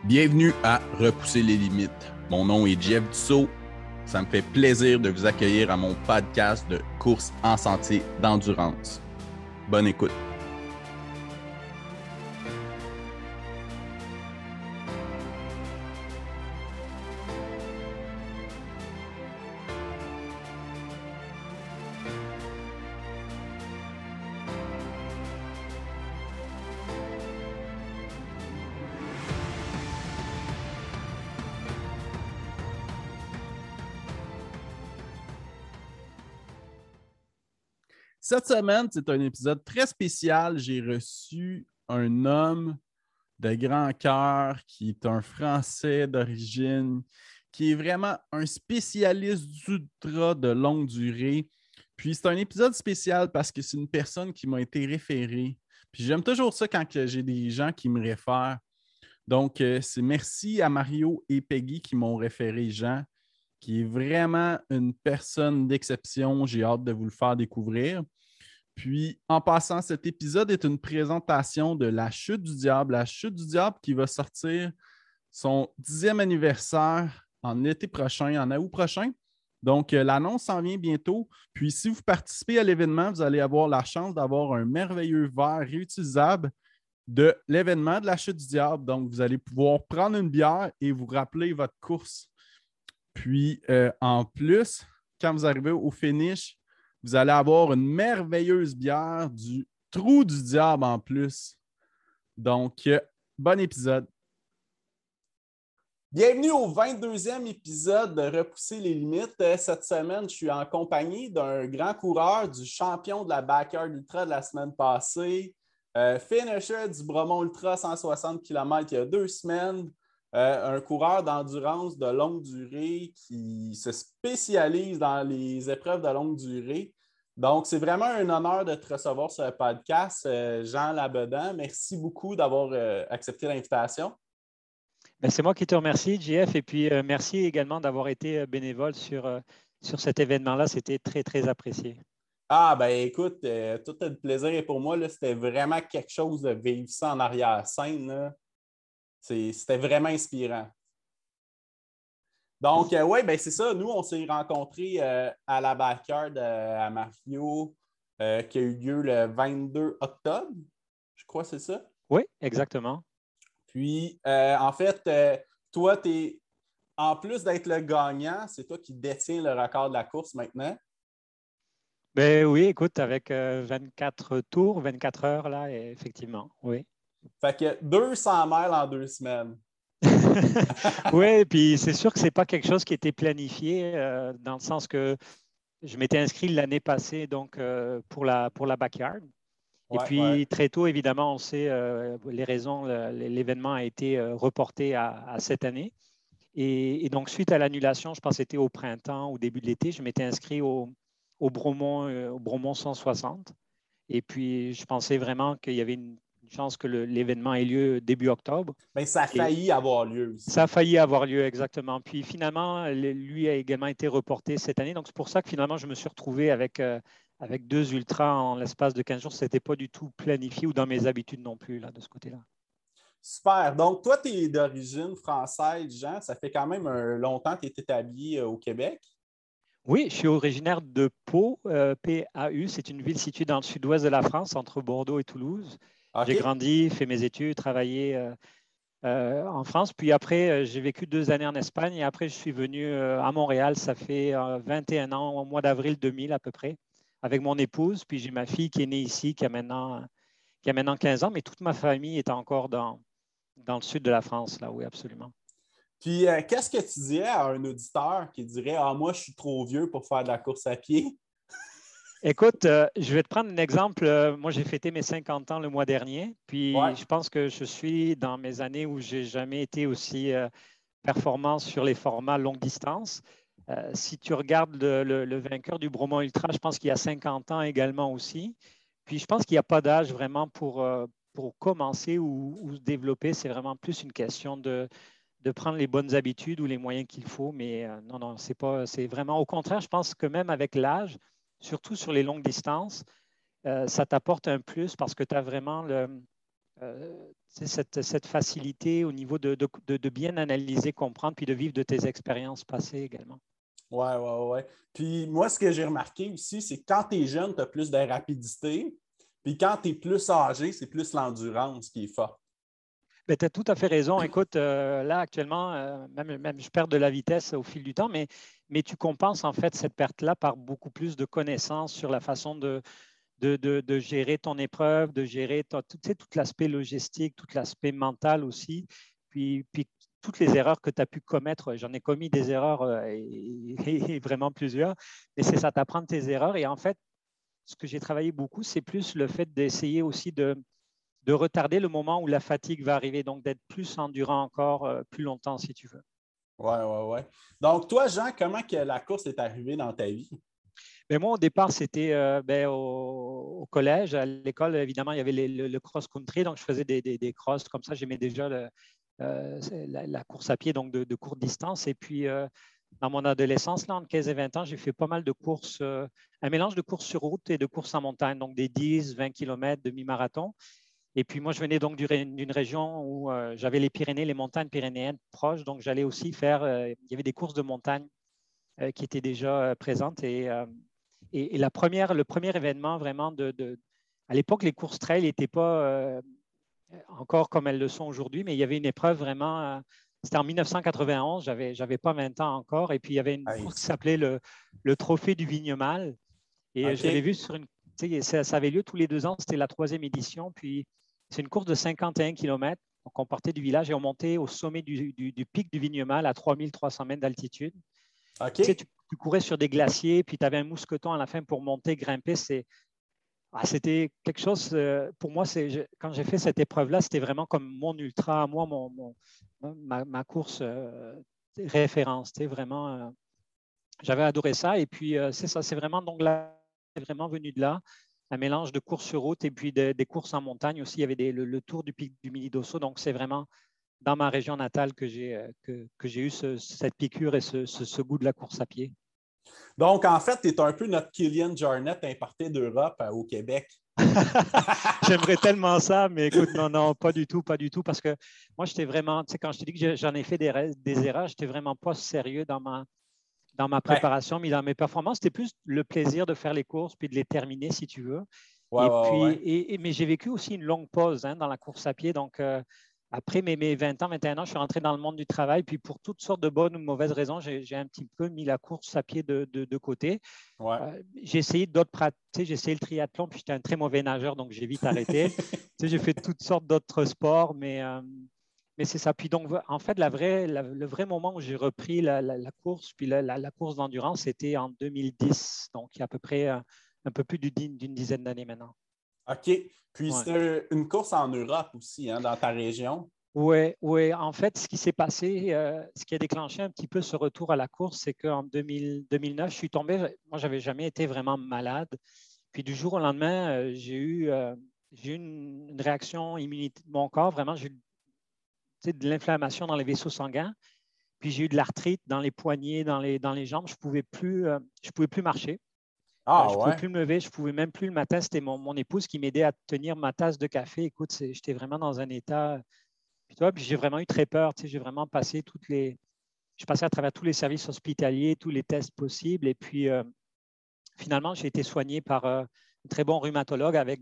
Bienvenue à Repousser les limites. Mon nom est Jeff Dussault. Ça me fait plaisir de vous accueillir à mon podcast de course en sentier d'endurance. Bonne écoute. Cette semaine, c'est un épisode très spécial. J'ai reçu un homme de grand cœur qui est un Français d'origine, qui est vraiment un spécialiste d'ultra de longue durée. Puis c'est un épisode spécial parce que c'est une personne qui m'a été référée. Puis j'aime toujours ça quand j'ai des gens qui me réfèrent. Donc, c'est merci à Mario et Peggy qui m'ont référé Jean, qui est vraiment une personne d'exception. J'ai hâte de vous le faire découvrir. Puis, en passant, cet épisode est une présentation de La Chute du Diable. La Chute du Diable qui va sortir son 10e anniversaire en été prochain, en août prochain. Donc, l'annonce s'en vient bientôt. Puis, si vous participez à l'événement, vous allez avoir la chance d'avoir un merveilleux verre réutilisable de l'événement de La Chute du Diable. Donc, vous allez pouvoir prendre une bière et vous rappeler votre course. Puis, en plus, quand vous arrivez au finish, vous allez avoir une merveilleuse bière du Trou du Diable en plus. Donc, bon épisode. Bienvenue au 22e épisode de Repousser les limites. Cette semaine, je suis en compagnie d'un grand coureur, du champion de la Backyard Ultra de la semaine passée, finisher du Bromont Ultra 160 km il y a 2 semaines, un coureur d'endurance de longue durée qui se spécialise dans les épreuves de longue durée. Donc, c'est vraiment un honneur de te recevoir sur le podcast, Jean Labedan. Merci beaucoup d'avoir accepté l'invitation. Ben, c'est moi qui te remercie, JF, et puis merci également d'avoir été bénévole sur cet événement-là. C'était très, très apprécié. Ah, ben écoute, tout le plaisir pour moi. Là, c'était vraiment quelque chose de vivre ça en arrière-scène. Là. C'était vraiment inspirant. Donc, oui, ben c'est ça. Nous, on s'est rencontrés à la Backyard à Mario, qui a eu lieu le 22 octobre. Je crois que c'est ça. Oui, exactement. Puis, en fait, toi, en plus d'être le gagnant, c'est toi qui détiens le record de la course maintenant. Ben oui, écoute, avec 24 tours, 24 heures, là, effectivement, oui. Fait que 200 miles en 2 semaines. Oui, puis c'est sûr que ce n'est pas quelque chose qui était planifié, dans le sens que je m'étais inscrit l'année passée donc, pour la Backyard. Et puis, très tôt, évidemment, on sait les raisons, l'événement a été reporté à cette année. Et donc, suite à l'annulation, je pense que c'était au printemps, au début de l'été, je m'étais inscrit au Bromont 160. Et puis, je pensais vraiment qu'il y avait une chance que l'événement ait lieu début octobre. Mais ça a failli avoir lieu aussi. Ça a failli avoir lieu, exactement. Puis finalement, lui a également été reporté cette année. Donc, c'est pour ça que finalement, je me suis retrouvé avec 2 ultras en l'espace de 15 jours. Ce n'était pas du tout planifié ou dans mes habitudes non plus, là, de ce côté-là. Super. Donc, toi, tu es d'origine française, Jean. Ça fait quand même longtemps que tu es établi au Québec. Oui, je suis originaire de Pau, P-A-U. C'est une ville située dans le sud-ouest de la France, entre Bordeaux et Toulouse. Okay. J'ai grandi, fait mes études, travaillé en France. Puis après, j'ai vécu 2 années en Espagne. Et après, je suis venu à Montréal. Ça fait 21 ans, au mois d'avril 2000 à peu près, avec mon épouse. Puis j'ai ma fille qui est née ici, qui a maintenant 15 ans. Mais toute ma famille est encore dans le sud de la France, là, oui, absolument. Puis, qu'est-ce que tu dirais à un auditeur qui dirait « Ah, moi, je suis trop vieux pour faire de la course à pied? » Écoute, je vais te prendre un exemple. Moi, j'ai fêté mes 50 ans le mois dernier. Puis, je pense que je suis dans mes années où je n'ai jamais été aussi performant sur les formats longue distance. Si tu regardes le vainqueur du Bromont Ultra, je pense qu'il y a 50 ans également aussi. Puis, je pense qu'il n'y a pas d'âge vraiment pour commencer ou se développer. C'est vraiment plus une question de prendre les bonnes habitudes ou les moyens qu'il faut. Mais non, c'est vraiment au contraire. Je pense que même avec l'âge, surtout sur les longues distances, ça t'apporte un plus parce que tu as vraiment cette facilité au niveau de bien analyser, comprendre, puis de vivre de tes expériences passées également. Ouais. Puis moi, ce que j'ai remarqué aussi, c'est que quand tu es jeune, tu as plus de rapidité. Puis quand tu es plus âgé, c'est plus l'endurance qui est forte. Tu as tout à fait raison. Écoute, là, actuellement, même je perds de la vitesse au fil du temps, mais tu compenses en fait cette perte-là par beaucoup plus de connaissances sur la façon de gérer ton épreuve, de gérer tout l'aspect logistique, tout l'aspect mental aussi. Puis toutes les erreurs que tu as pu commettre, j'en ai commis des erreurs et vraiment plusieurs, mais c'est ça, t'apprends de tes erreurs. Et en fait, ce que j'ai travaillé beaucoup, c'est plus le fait d'essayer aussi de retarder le moment où la fatigue va arriver, donc d'être plus endurant encore plus longtemps si tu veux. Ouais. Donc, toi, Jean, comment que la course est arrivée dans ta vie? Mais moi, au départ, c'était au collège, à l'école, évidemment, il y avait le cross-country, donc je faisais des crosses comme ça. J'aimais déjà la course à pied, donc de courte distance. Et puis, dans mon adolescence, là, entre 15 et 20 ans, j'ai fait pas mal de courses, un mélange de courses sur route et de courses en montagne, donc des 10, 20 km, demi-marathon. Et puis, moi, je venais donc d'une région où j'avais les Pyrénées, les montagnes pyrénéennes proches, donc j'allais aussi faire, il y avait des courses de montagne qui étaient déjà présentes. Et le premier événement vraiment à l'époque, les courses trail n'étaient pas encore comme elles le sont aujourd'hui, mais il y avait une épreuve vraiment, c'était en 1991, j'avais pas 20 ans encore, et puis il y avait une course qui s'appelait le Trophée du Vignemale. Et je l'avais vu sur ça avait lieu tous les 2 ans, c'était la 3e édition, puis c'est une course de 51 km. Donc on partait du village et on montait au sommet du pic du Vignemale à 3300 mètres d'altitude. OK. Tu courais sur des glaciers, puis tu avais un mousqueton à la fin pour monter, grimper. C'était quelque chose, pour moi, quand j'ai fait cette épreuve-là, c'était vraiment comme mon ultra, moi, ma course référence. Vraiment, j'avais adoré ça. Et puis, c'est ça, c'est vraiment, donc là, c'est vraiment venu de là, un mélange de courses sur route et puis des courses en montagne aussi. Il y avait le tour du pic du Midi d'Osso. Donc, c'est vraiment dans ma région natale que j'ai eu cette piqûre et ce goût de la course à pied. Donc, en fait, tu es un peu notre Kylian Jornet importé d'Europe au Québec. J'aimerais tellement ça, mais écoute, non, pas du tout, parce que moi, j'étais vraiment, tu sais, quand je te dis que j'en ai fait des erreurs, j'étais vraiment pas sérieux dans ma préparation, mais dans mes performances. C'était plus le plaisir de faire les courses puis de les terminer, si tu veux. Mais j'ai vécu aussi une longue pause dans la course à pied. Donc, après mes 20 ans, 21 ans, je suis rentré dans le monde du travail. Puis, pour toutes sortes de bonnes ou de mauvaises raisons, j'ai un petit peu mis la course à pied de côté. J'ai essayé d'autres pratiques. J'ai essayé le triathlon, puis j'étais un très mauvais nageur, donc j'ai vite arrêté. J'ai fait toutes sortes d'autres sports, mais c'est ça. Puis donc, en fait, le vrai moment où j'ai repris la course, puis la course d'endurance, c'était en 2010, donc il y a à peu près un peu plus d'une dizaine d'années maintenant. OK. Puis c'était une course en Europe aussi, dans ta région. Oui. En fait, ce qui s'est passé, ce qui a déclenché un petit peu ce retour à la course, c'est qu'en 2009, je suis tombé, moi, je n'avais jamais été vraiment malade. Puis du jour au lendemain, j'ai eu une réaction immunitaire de mon corps. Vraiment, j'ai eu de l'inflammation dans les vaisseaux sanguins. Puis j'ai eu de l'arthrite dans les poignets, dans les jambes. Je ne pouvais plus marcher. Je ne pouvais plus me lever. Je ne pouvais même plus le matin. C'était mon épouse qui m'aidait à tenir ma tasse de café. Écoute, j'étais vraiment dans un état. Puis j'ai vraiment eu très peur. J'ai vraiment passé je passais à travers tous les services hospitaliers, tous les tests possibles. Et puis, finalement, j'ai été soigné par un très bon rhumatologue avec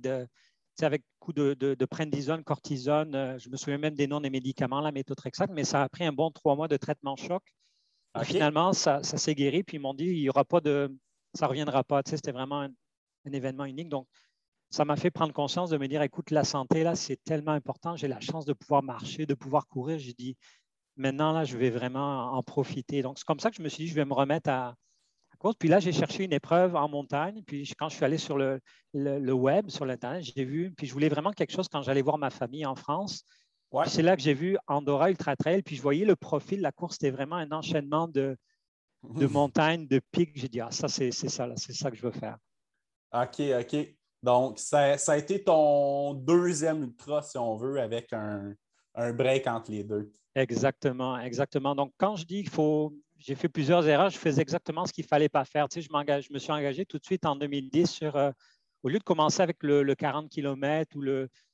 coup de prednisone, cortisone. Je me souviens même des noms des médicaments, la méthotrexate, mais ça a pris un bon 3 mois de traitement choc. Et finalement, ça s'est guéri. Puis ils m'ont dit, il y aura pas ça ne reviendra pas. C'était vraiment un événement unique. Donc, ça m'a fait prendre conscience de me dire, écoute, la santé, là, c'est tellement important. J'ai la chance de pouvoir marcher, de pouvoir courir. J'ai dit, maintenant, là, je vais vraiment en profiter. Donc, c'est comme ça que je me suis dit, je vais me remettre à course. Puis là, j'ai cherché une épreuve en montagne. Puis quand je suis allé sur le web, sur l'Internet, j'ai vu. Puis je voulais vraiment quelque chose quand j'allais voir ma famille en France. Puis c'est là que j'ai vu Andorra Ultra Trail. Puis je voyais le profil de la course. C'était vraiment un enchaînement de montagnes, de pics. J'ai dit, ça, c'est ça, là, c'est ça que je veux faire. OK. Donc, ça a été ton deuxième ultra, si on veut, avec un break entre les deux. Exactement. Donc, quand je dis j'ai fait plusieurs erreurs, je faisais exactement ce qu'il ne fallait pas faire. Je me suis engagé tout de suite en 2010 au lieu de commencer avec le 40 km ou le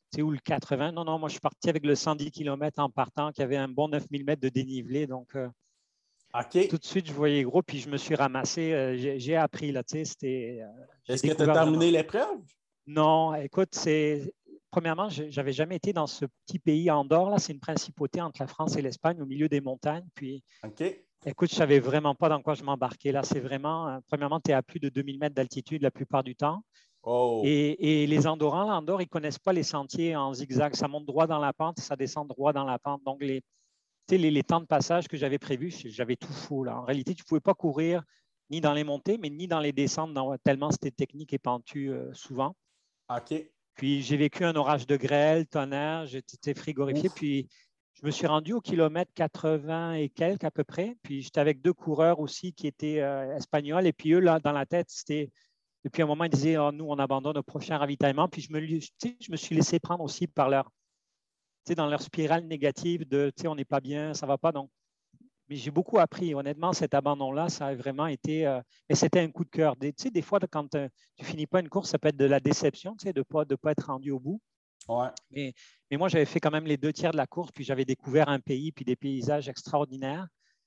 ou le 80. Non, non, moi, je suis parti avec le 110 km en partant, qui avait un bon 9000 mètres de dénivelé. Donc, OK. tout de suite, je voyais gros, puis je me suis ramassé. J'ai appris, là, tu sais, j'ai Est-ce que tu as découvert vraiment. terminé l'épreuve? Non, écoute, premièrement, je n'avais jamais été dans ce petit pays Andorre. Là, c'est une principauté entre la France et l'Espagne, au milieu des montagnes. Puis, OK. écoute, je ne savais vraiment pas dans quoi je m'embarquais. Là, c'est vraiment, premièrement, tu es à plus de 2000 mètres d'altitude la plupart du temps. Oh. Et les Andorrans, l'Andorre, ils ne connaissent pas les sentiers en zigzag. Ça monte droit dans la pente et ça descend droit dans la pente. Donc, les temps de passage que j'avais prévus, j'avais tout faux. Là. En réalité, tu ne pouvais pas courir ni dans les montées, mais ni dans les descentes, tellement c'était technique et pentu souvent. OK. Puis j'ai vécu un orage de grêle, tonnerre, j'étais frigorifié. Ouf. Puis je me suis rendu au kilomètre 80 et quelques à peu près. Puis j'étais avec 2 coureurs aussi qui étaient espagnols. Et puis eux, là, dans la tête, c'était. Depuis un moment, ils disaient oh, nous, on abandonne au prochain ravitaillement. Puis je me suis laissé prendre aussi par dans leur spirale négative de on n'est pas bien, ça ne va pas. Donc, mais j'ai beaucoup appris. Honnêtement, cet abandon-là, ça a vraiment été. Et c'était un coup de cœur. Des fois, quand tu finis pas une course, ça peut être de la déception de ne pas être rendu au bout. Ouais. Mais moi, j'avais fait quand même les 2 tiers de la course, puis j'avais découvert un pays, puis des paysages extraordinaires.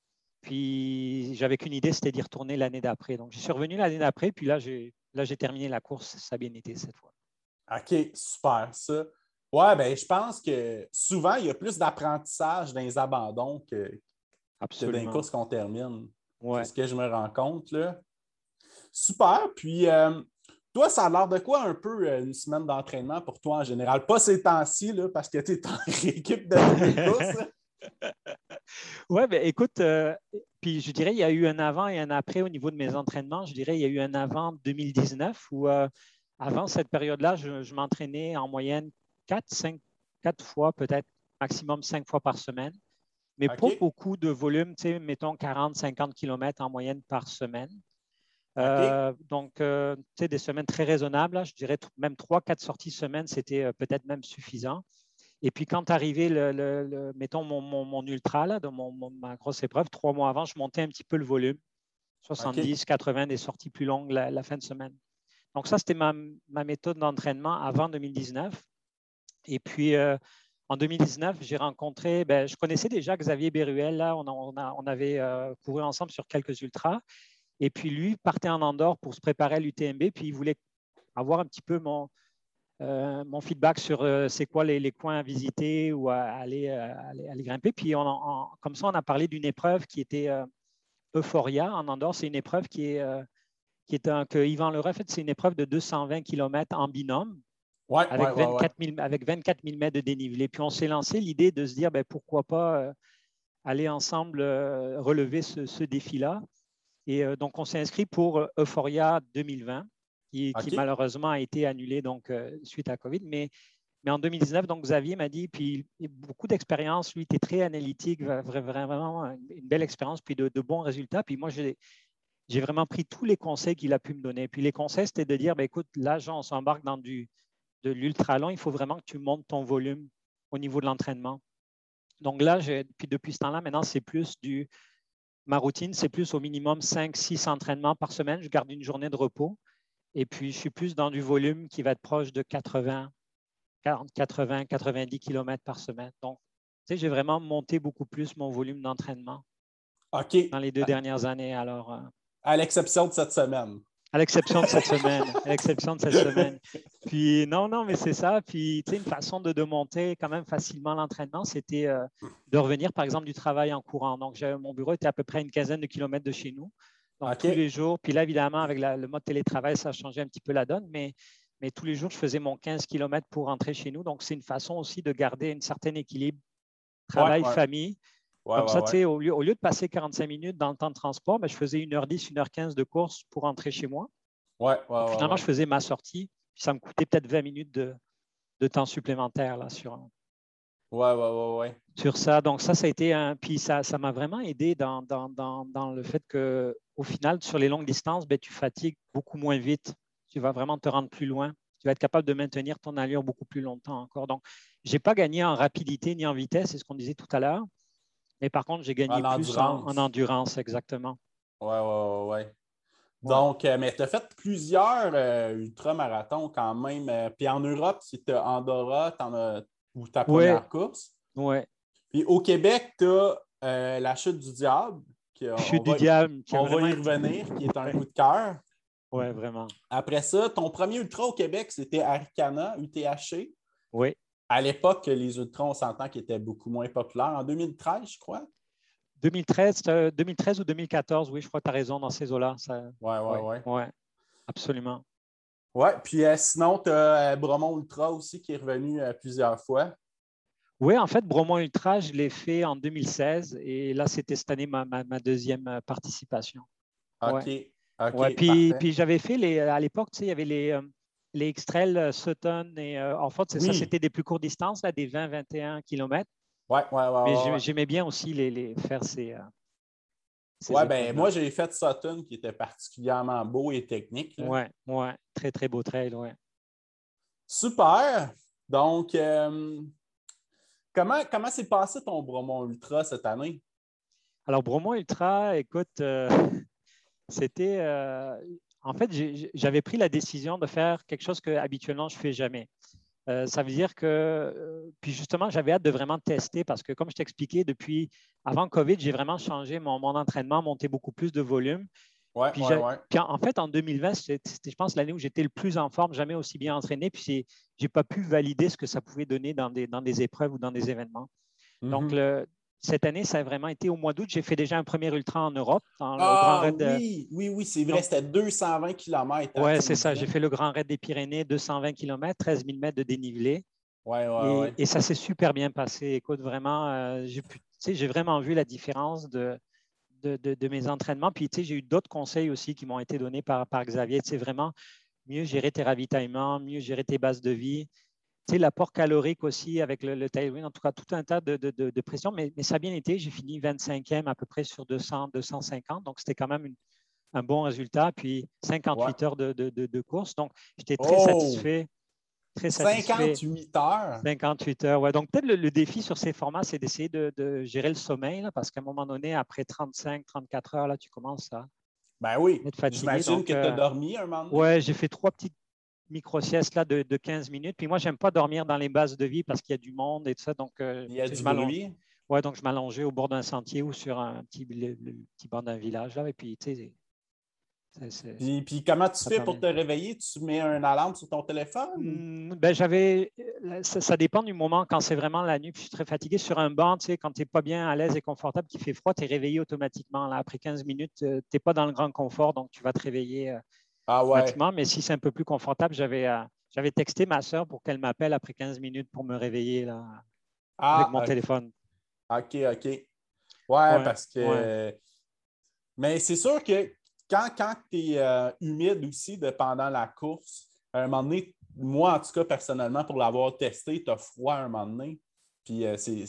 Puis j'avais qu'une idée, c'était d'y retourner l'année d'après. Donc, je suis revenu l'année d'après, puis là, j'ai terminé la course. Ça a bien été cette fois. OK, super, ça. Ouais, ben je pense que souvent, il y a plus d'apprentissage dans les abandons que dans les courses qu'on termine. Ouais. C'est ce que je me rends compte, là. Super. Puis, toi, ça a l'air de quoi un peu une semaine d'entraînement pour toi en général? Pas ces temps-ci, là, parce que tu es en équipe de course. Oui, ben, écoute, puis je dirais, il y a eu un avant et un après au niveau de mes entraînements. Je dirais, il y a eu un avant 2019 où, avant cette période-là, je m'entraînais en moyenne 4 fois, peut-être maximum 5 fois par semaine, mais pas OK. beaucoup de volume, mettons 40, 50 km en moyenne par semaine. OK. Donc, des semaines très raisonnables. Là, je dirais même 3-4 sorties semaine, c'était peut-être même suffisant. Et puis, quand arrivait, mettons, mon ultra, là, de ma grosse épreuve, 3 mois avant, je montais un petit peu le volume, 70, 80, des sorties plus longues la fin de semaine. Donc, ça, c'était ma méthode d'entraînement avant 2019. Et puis, en 2019, j'ai rencontré, je connaissais déjà Xavier Béruel, là, on avait couru ensemble sur quelques ultras. Et puis, lui partait en Andorre pour se préparer à l'UTMB, puis il voulait avoir un petit peu mon feedback sur c'est quoi les coins à visiter ou à aller grimper. Puis comme ça, on a parlé d'une épreuve qui était Euphoria en Andorre. C'est une épreuve que Yvan Leray a fait. C'est une épreuve de 220 km en binôme avec 24 000 mètres de dénivelé. Puis on s'est lancé l'idée de se dire pourquoi pas aller ensemble relever ce défi-là. Et donc, on s'est inscrit pour Euphoria 2020. Qui malheureusement a été annulé donc, suite à COVID. Mais en 2019, donc, Xavier m'a dit, puis beaucoup d'expérience, lui, était très analytique, vraiment une belle expérience, puis de bons résultats. Puis moi, j'ai vraiment pris tous les conseils qu'il a pu me donner. Puis les conseils, c'était de dire, écoute, là, Jean, on s'embarque dans de l'ultra long, il faut vraiment que tu montes ton volume au niveau de l'entraînement. Donc là, puis depuis ce temps-là, maintenant, c'est plus ma routine, c'est plus au minimum 5-6 entraînements par semaine. Je garde une journée de repos. Et puis, je suis plus dans du volume qui va être proche de 80, 90 km par semaine. Donc, j'ai vraiment monté beaucoup plus mon volume d'entraînement dans les 2 dernières années. Alors, à l'exception de cette semaine. À l'exception de cette semaine. Puis, non, mais c'est ça. Puis, une façon de monter quand même facilement l'entraînement, c'était de revenir, par exemple, du travail en courant. Donc, mon bureau était à peu près à une quinzaine de kilomètres de chez nous. Donc, tous les jours, puis là, évidemment, avec le mode télétravail, ça a changé un petit peu la donne, mais tous les jours, je faisais mon 15 km pour rentrer chez nous. Donc, c'est une façon aussi de garder un certain équilibre travail-famille. Comme ça, au lieu de passer 45 minutes dans le temps de transport, je faisais 1h10, 1h15 de course pour rentrer chez moi. Finalement, je faisais ma sortie, puis ça me coûtait peut-être 20 minutes de temps supplémentaire là, sur ça. Donc, ça a été puis ça m'a vraiment aidé dans le fait qu'au final, sur les longues distances, tu fatigues beaucoup moins vite. Tu vas vraiment te rendre plus loin. Tu vas être capable de maintenir ton allure beaucoup plus longtemps encore. Donc, je n'ai pas gagné en rapidité ni en vitesse, c'est ce qu'on disait tout à l'heure. Mais par contre, j'ai gagné plus en endurance, exactement. Ouais. Donc, mais tu as fait plusieurs ultramarathons quand même. Puis en Europe, c'était Andorra, ou ta Ouais, première course. ouais. Puis au Québec, tu as la Chute du Diable, Chute du diable qui a on va vraiment y été. revenir, qui est un Ouais, coup de cœur. ouais, vraiment. Après ça, ton premier ultra au Québec, c'était Aricana, UTHC. Oui. À l'époque, les ultras, on s'entend qu'ils étaient beaucoup moins populaires. En 2013, je crois. 2013 ou 2014, oui, je crois que tu as raison dans ces eaux-là. Ouais, ouais, Ouais, ouais. ouais, absolument. Ouais, puis sinon, tu as Bromont Ultra aussi qui est revenu plusieurs fois. Oui, en fait, Bromont Ultra, je l'ai fait en 2016 et là, c'était cette année ma deuxième participation. Ouais, OK, OK, ouais. parfait. Puis j'avais fait à l'époque, tu sais, il y avait les X-Trail Sutton et en fait, ça, Oui, c'était des plus courtes distances, là, des 20-21 km. ouais, ouais, ouais, Mais ouais. Ouais, j'aimais bien aussi faire ces ouais, ben épreuves-là. moi, j'ai fait Sutton qui était particulièrement beau et technique, là. Ouais, ouais, très, très beau trail, ouais. Super. Donc, comment s'est passé ton Bromont Ultra cette année? Alors, Bromont Ultra, écoute, c'était. En fait, j'avais pris la décision de faire quelque chose que habituellement je ne fais jamais. Ça veut dire que, puis justement, j'avais hâte de vraiment tester parce que, comme je t'expliquais, depuis avant COVID, j'ai vraiment changé mon entraînement, monté beaucoup plus de volume. Ouais, Puis, ouais, ouais. puis en fait, en 2020, c'était, je pense, l'année où j'étais le plus en forme, jamais aussi bien entraîné. Puis, je n'ai pas pu valider ce que ça pouvait donner dans des épreuves ou dans des événements. Donc, Mhm. cette année, ça a vraiment été au mois d'août. J'ai fait déjà un premier ultra en Europe, au Grand Ah Raid. oui, oui, oui, c'est vrai, Donc, c'était 220 km, hein, ouais, tu me c'est ça. disais. J'ai fait le Grand Raid des Pyrénées, 220 km, 13 000 mètres de dénivelé. Ouais, ouais, ouais. Et ça s'est super bien passé. Écoute, vraiment, j'ai vraiment vu la différence de mes entraînements. Puis, j'ai eu d'autres conseils aussi qui m'ont été donnés par Xavier. C'est vraiment mieux gérer tes ravitaillements, mieux gérer tes bases de vie. L'apport calorique aussi avec le tailwind, en tout cas, tout un tas de pressions. Mais ça a bien été. J'ai fini 25e à peu près sur 200, 250. Donc, c'était quand même un bon résultat. Puis, Ouais. 58 heures de course. Donc, j'étais très Oh! satisfait. Très satisfait. 58 heures? 58 heures, ouais. Donc, peut-être le défi sur ces formats, c'est d'essayer de gérer le sommeil, là, parce qu'à un moment donné, après 35, 34 heures, là, tu commences à Ben oui. être fatigué. J'imagine Donc, que tu as dormi un moment donné. ouais, j'ai fait 3 petites micro-siestes là, de 15 minutes. Puis moi, j'aime pas dormir dans les bases de vie parce qu'il y a du monde et tout ça. Donc, Il y a tu sais, du bruit. ouais, donc je m'allongeais au bord d'un sentier ou sur le petit bord d'un village. Là, et puis, tu sais, Puis comment tu ça fais pour permet. te réveiller? Tu mets un alarme sur ton téléphone? Ben, ça dépend du moment quand c'est vraiment la nuit, puis je suis très fatigué. Sur un banc, tu sais, quand tu n'es pas bien à l'aise et confortable, qu'il fait froid, tu es réveillé automatiquement. Là, après 15 minutes, tu n'es pas dans le grand confort, donc tu vas te réveiller Ah ouais. automatiquement. Mais si c'est un peu plus confortable, j'avais texté ma soeur pour qu'elle m'appelle après 15 minutes pour me réveiller là, avec Ah, mon téléphone. OK, OK. Ouais, Ouais, parce ouais. que. Mais c'est sûr que quand tu es humide aussi pendant la course, à un moment donné, moi en tout cas, personnellement, pour l'avoir testé, tu as froid à un moment donné. Puis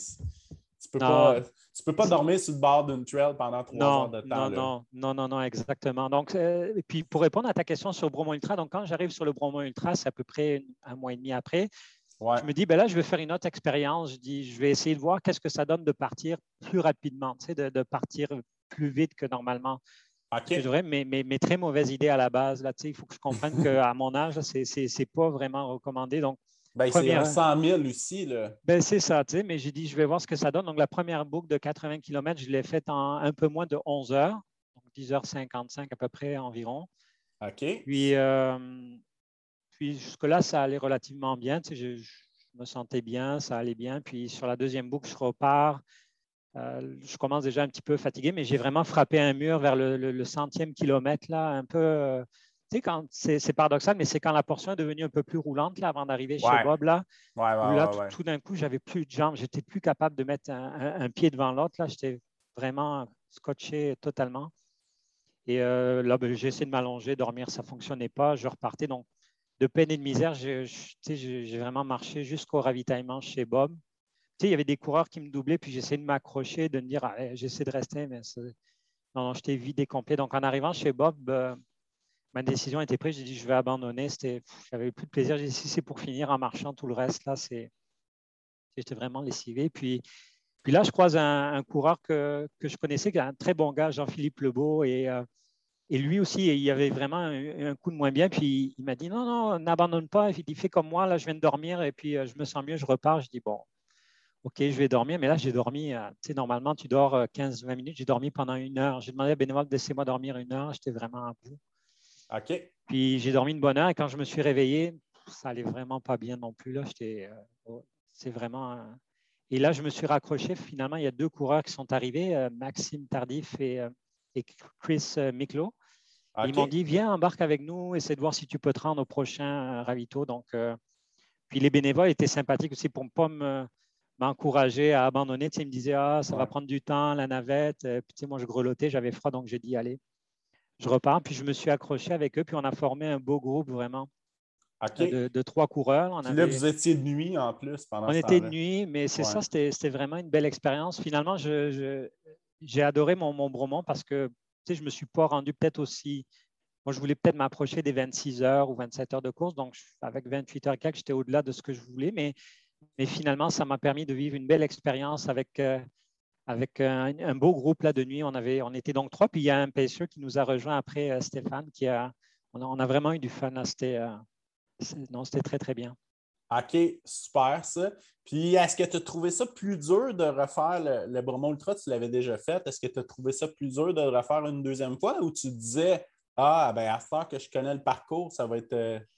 Non, tu peux pas dormir sur le bord d'une trail pendant 3 heures non, de temps, non, là. non, non, non, non, exactement. Donc, et puis pour répondre à ta question sur le Bromont Ultra, donc quand j'arrive sur le Bromont Ultra, c'est à peu près un mois et demi après. Ouais. Je me dis, ben là, je vais faire une autre expérience. Je dis, je vais essayer de voir qu'est-ce que ça donne de partir plus rapidement, tu sais, de partir plus vite que normalement. Ce que OK. j'aurais, mes très mauvaises idées à la base. Là, tu sais, il faut que je comprenne qu'à mon âge, c'est pas vraiment recommandé. Donc, Ben, c'est un première, 100 000 aussi, là. ben, c'est ça, tu sais, mais j'ai dit, je vais voir ce que ça donne. Donc, la première boucle de 80 km, je l'ai faite en un peu moins de 11 heures, donc 10h55 à peu près environ. OK. Puis, puis jusque-là, ça allait relativement bien. Tu sais, je me sentais bien, ça allait bien. Puis sur la deuxième boucle, je repars. Je commence déjà un petit peu fatigué, mais j'ai vraiment frappé un mur vers le centième kilomètre, là, un peu. Tu sais, quand c'est paradoxal, mais c'est quand la portion est devenue un peu plus roulante, là, avant d'arriver chez Ouais. Bob, là, Ouais, où là, ouais, ouais, ouais. tout d'un coup, j'avais plus de jambes, j'étais plus capable de mettre un pied devant l'autre, là, j'étais vraiment scotché totalement. Et là, ben, j'ai essayé de m'allonger, dormir, ça ne fonctionnait pas, je repartais. Donc, de peine et de misère, j'ai vraiment marché jusqu'au ravitaillement chez Bob. Tu sais, il y avait des coureurs qui me doublaient, puis j'essayais de m'accrocher, de me dire, ah, j'essaie de rester, mais non, non, j'étais vidé complet. Donc, en arrivant chez Bob, ma décision était prise. J'ai dit, je vais abandonner. J'avais plus de plaisir. J'ai dit, si c'est pour finir en marchant tout le reste, là, j'étais vraiment lessivé. Puis là, je croise un coureur que je connaissais, qui est un très bon gars, Jean-Philippe Lebeau, et Et lui aussi, il y avait vraiment un coup de moins bien. Puis il m'a dit, non, non, n'abandonne pas. Il dit, fais comme moi, là, je viens de dormir et puis je me sens mieux, je repars. Je dis, bon, OK, je vais dormir. Mais là, j'ai dormi, tu sais, normalement, tu dors 15-20 minutes. J'ai dormi pendant 1 heure. J'ai demandé à bénévole, laissez-moi dormir 1 heure. J'étais vraiment à bout. OK. Puis j'ai dormi une bonne heure et quand je me suis réveillé, ça allait vraiment pas bien non plus. Là, c'est vraiment. Et là, je me suis raccroché. Finalement, il y a 2 coureurs qui sont arrivés, Maxime Tardif et Chris Miklo. Ils m'ont OK. dit, viens, embarque avec nous, essaie de voir si tu peux te rendre au prochain ravito. Donc, puis les bénévoles étaient sympathiques aussi pour ne pas m'encourager à abandonner. Tu sais, ils me disaient, ah, ça va Ouais. prendre du temps, la navette. Puis, tu sais, moi, je grelottais, j'avais froid, donc j'ai dit, allez, je repars. Puis je me suis accroché avec eux, puis on a formé un beau groupe vraiment OK. de 3 coureurs. Puis là, vous étiez de nuit en plus pendant On ce était de temps-là. nuit, mais c'est Ouais. ça, c'était vraiment une belle expérience. Finalement, j'ai adoré mon Bromont parce que tu sais, je ne me suis pas rendu peut-être aussi. Moi, je voulais peut-être m'approcher des 26 heures ou 27 heures de course. Donc, avec 28 heures et quelques, j'étais au-delà de ce que je voulais. Mais finalement, ça m'a permis de vivre une belle expérience avec un beau groupe là, de nuit. On était donc 3. Puis il y a un pêcheur qui nous a rejoint après, Stéphane, on a vraiment eu du fun. Là. C'était très, très bien. OK, super ça. Puis, est-ce que tu as trouvé ça plus dur de refaire le Bromont Ultra? Tu l'avais déjà fait. Est-ce que tu as trouvé ça plus dur de le refaire une deuxième fois ou tu te disais, ah, ben à ce temps que je connais le parcours, ça va être.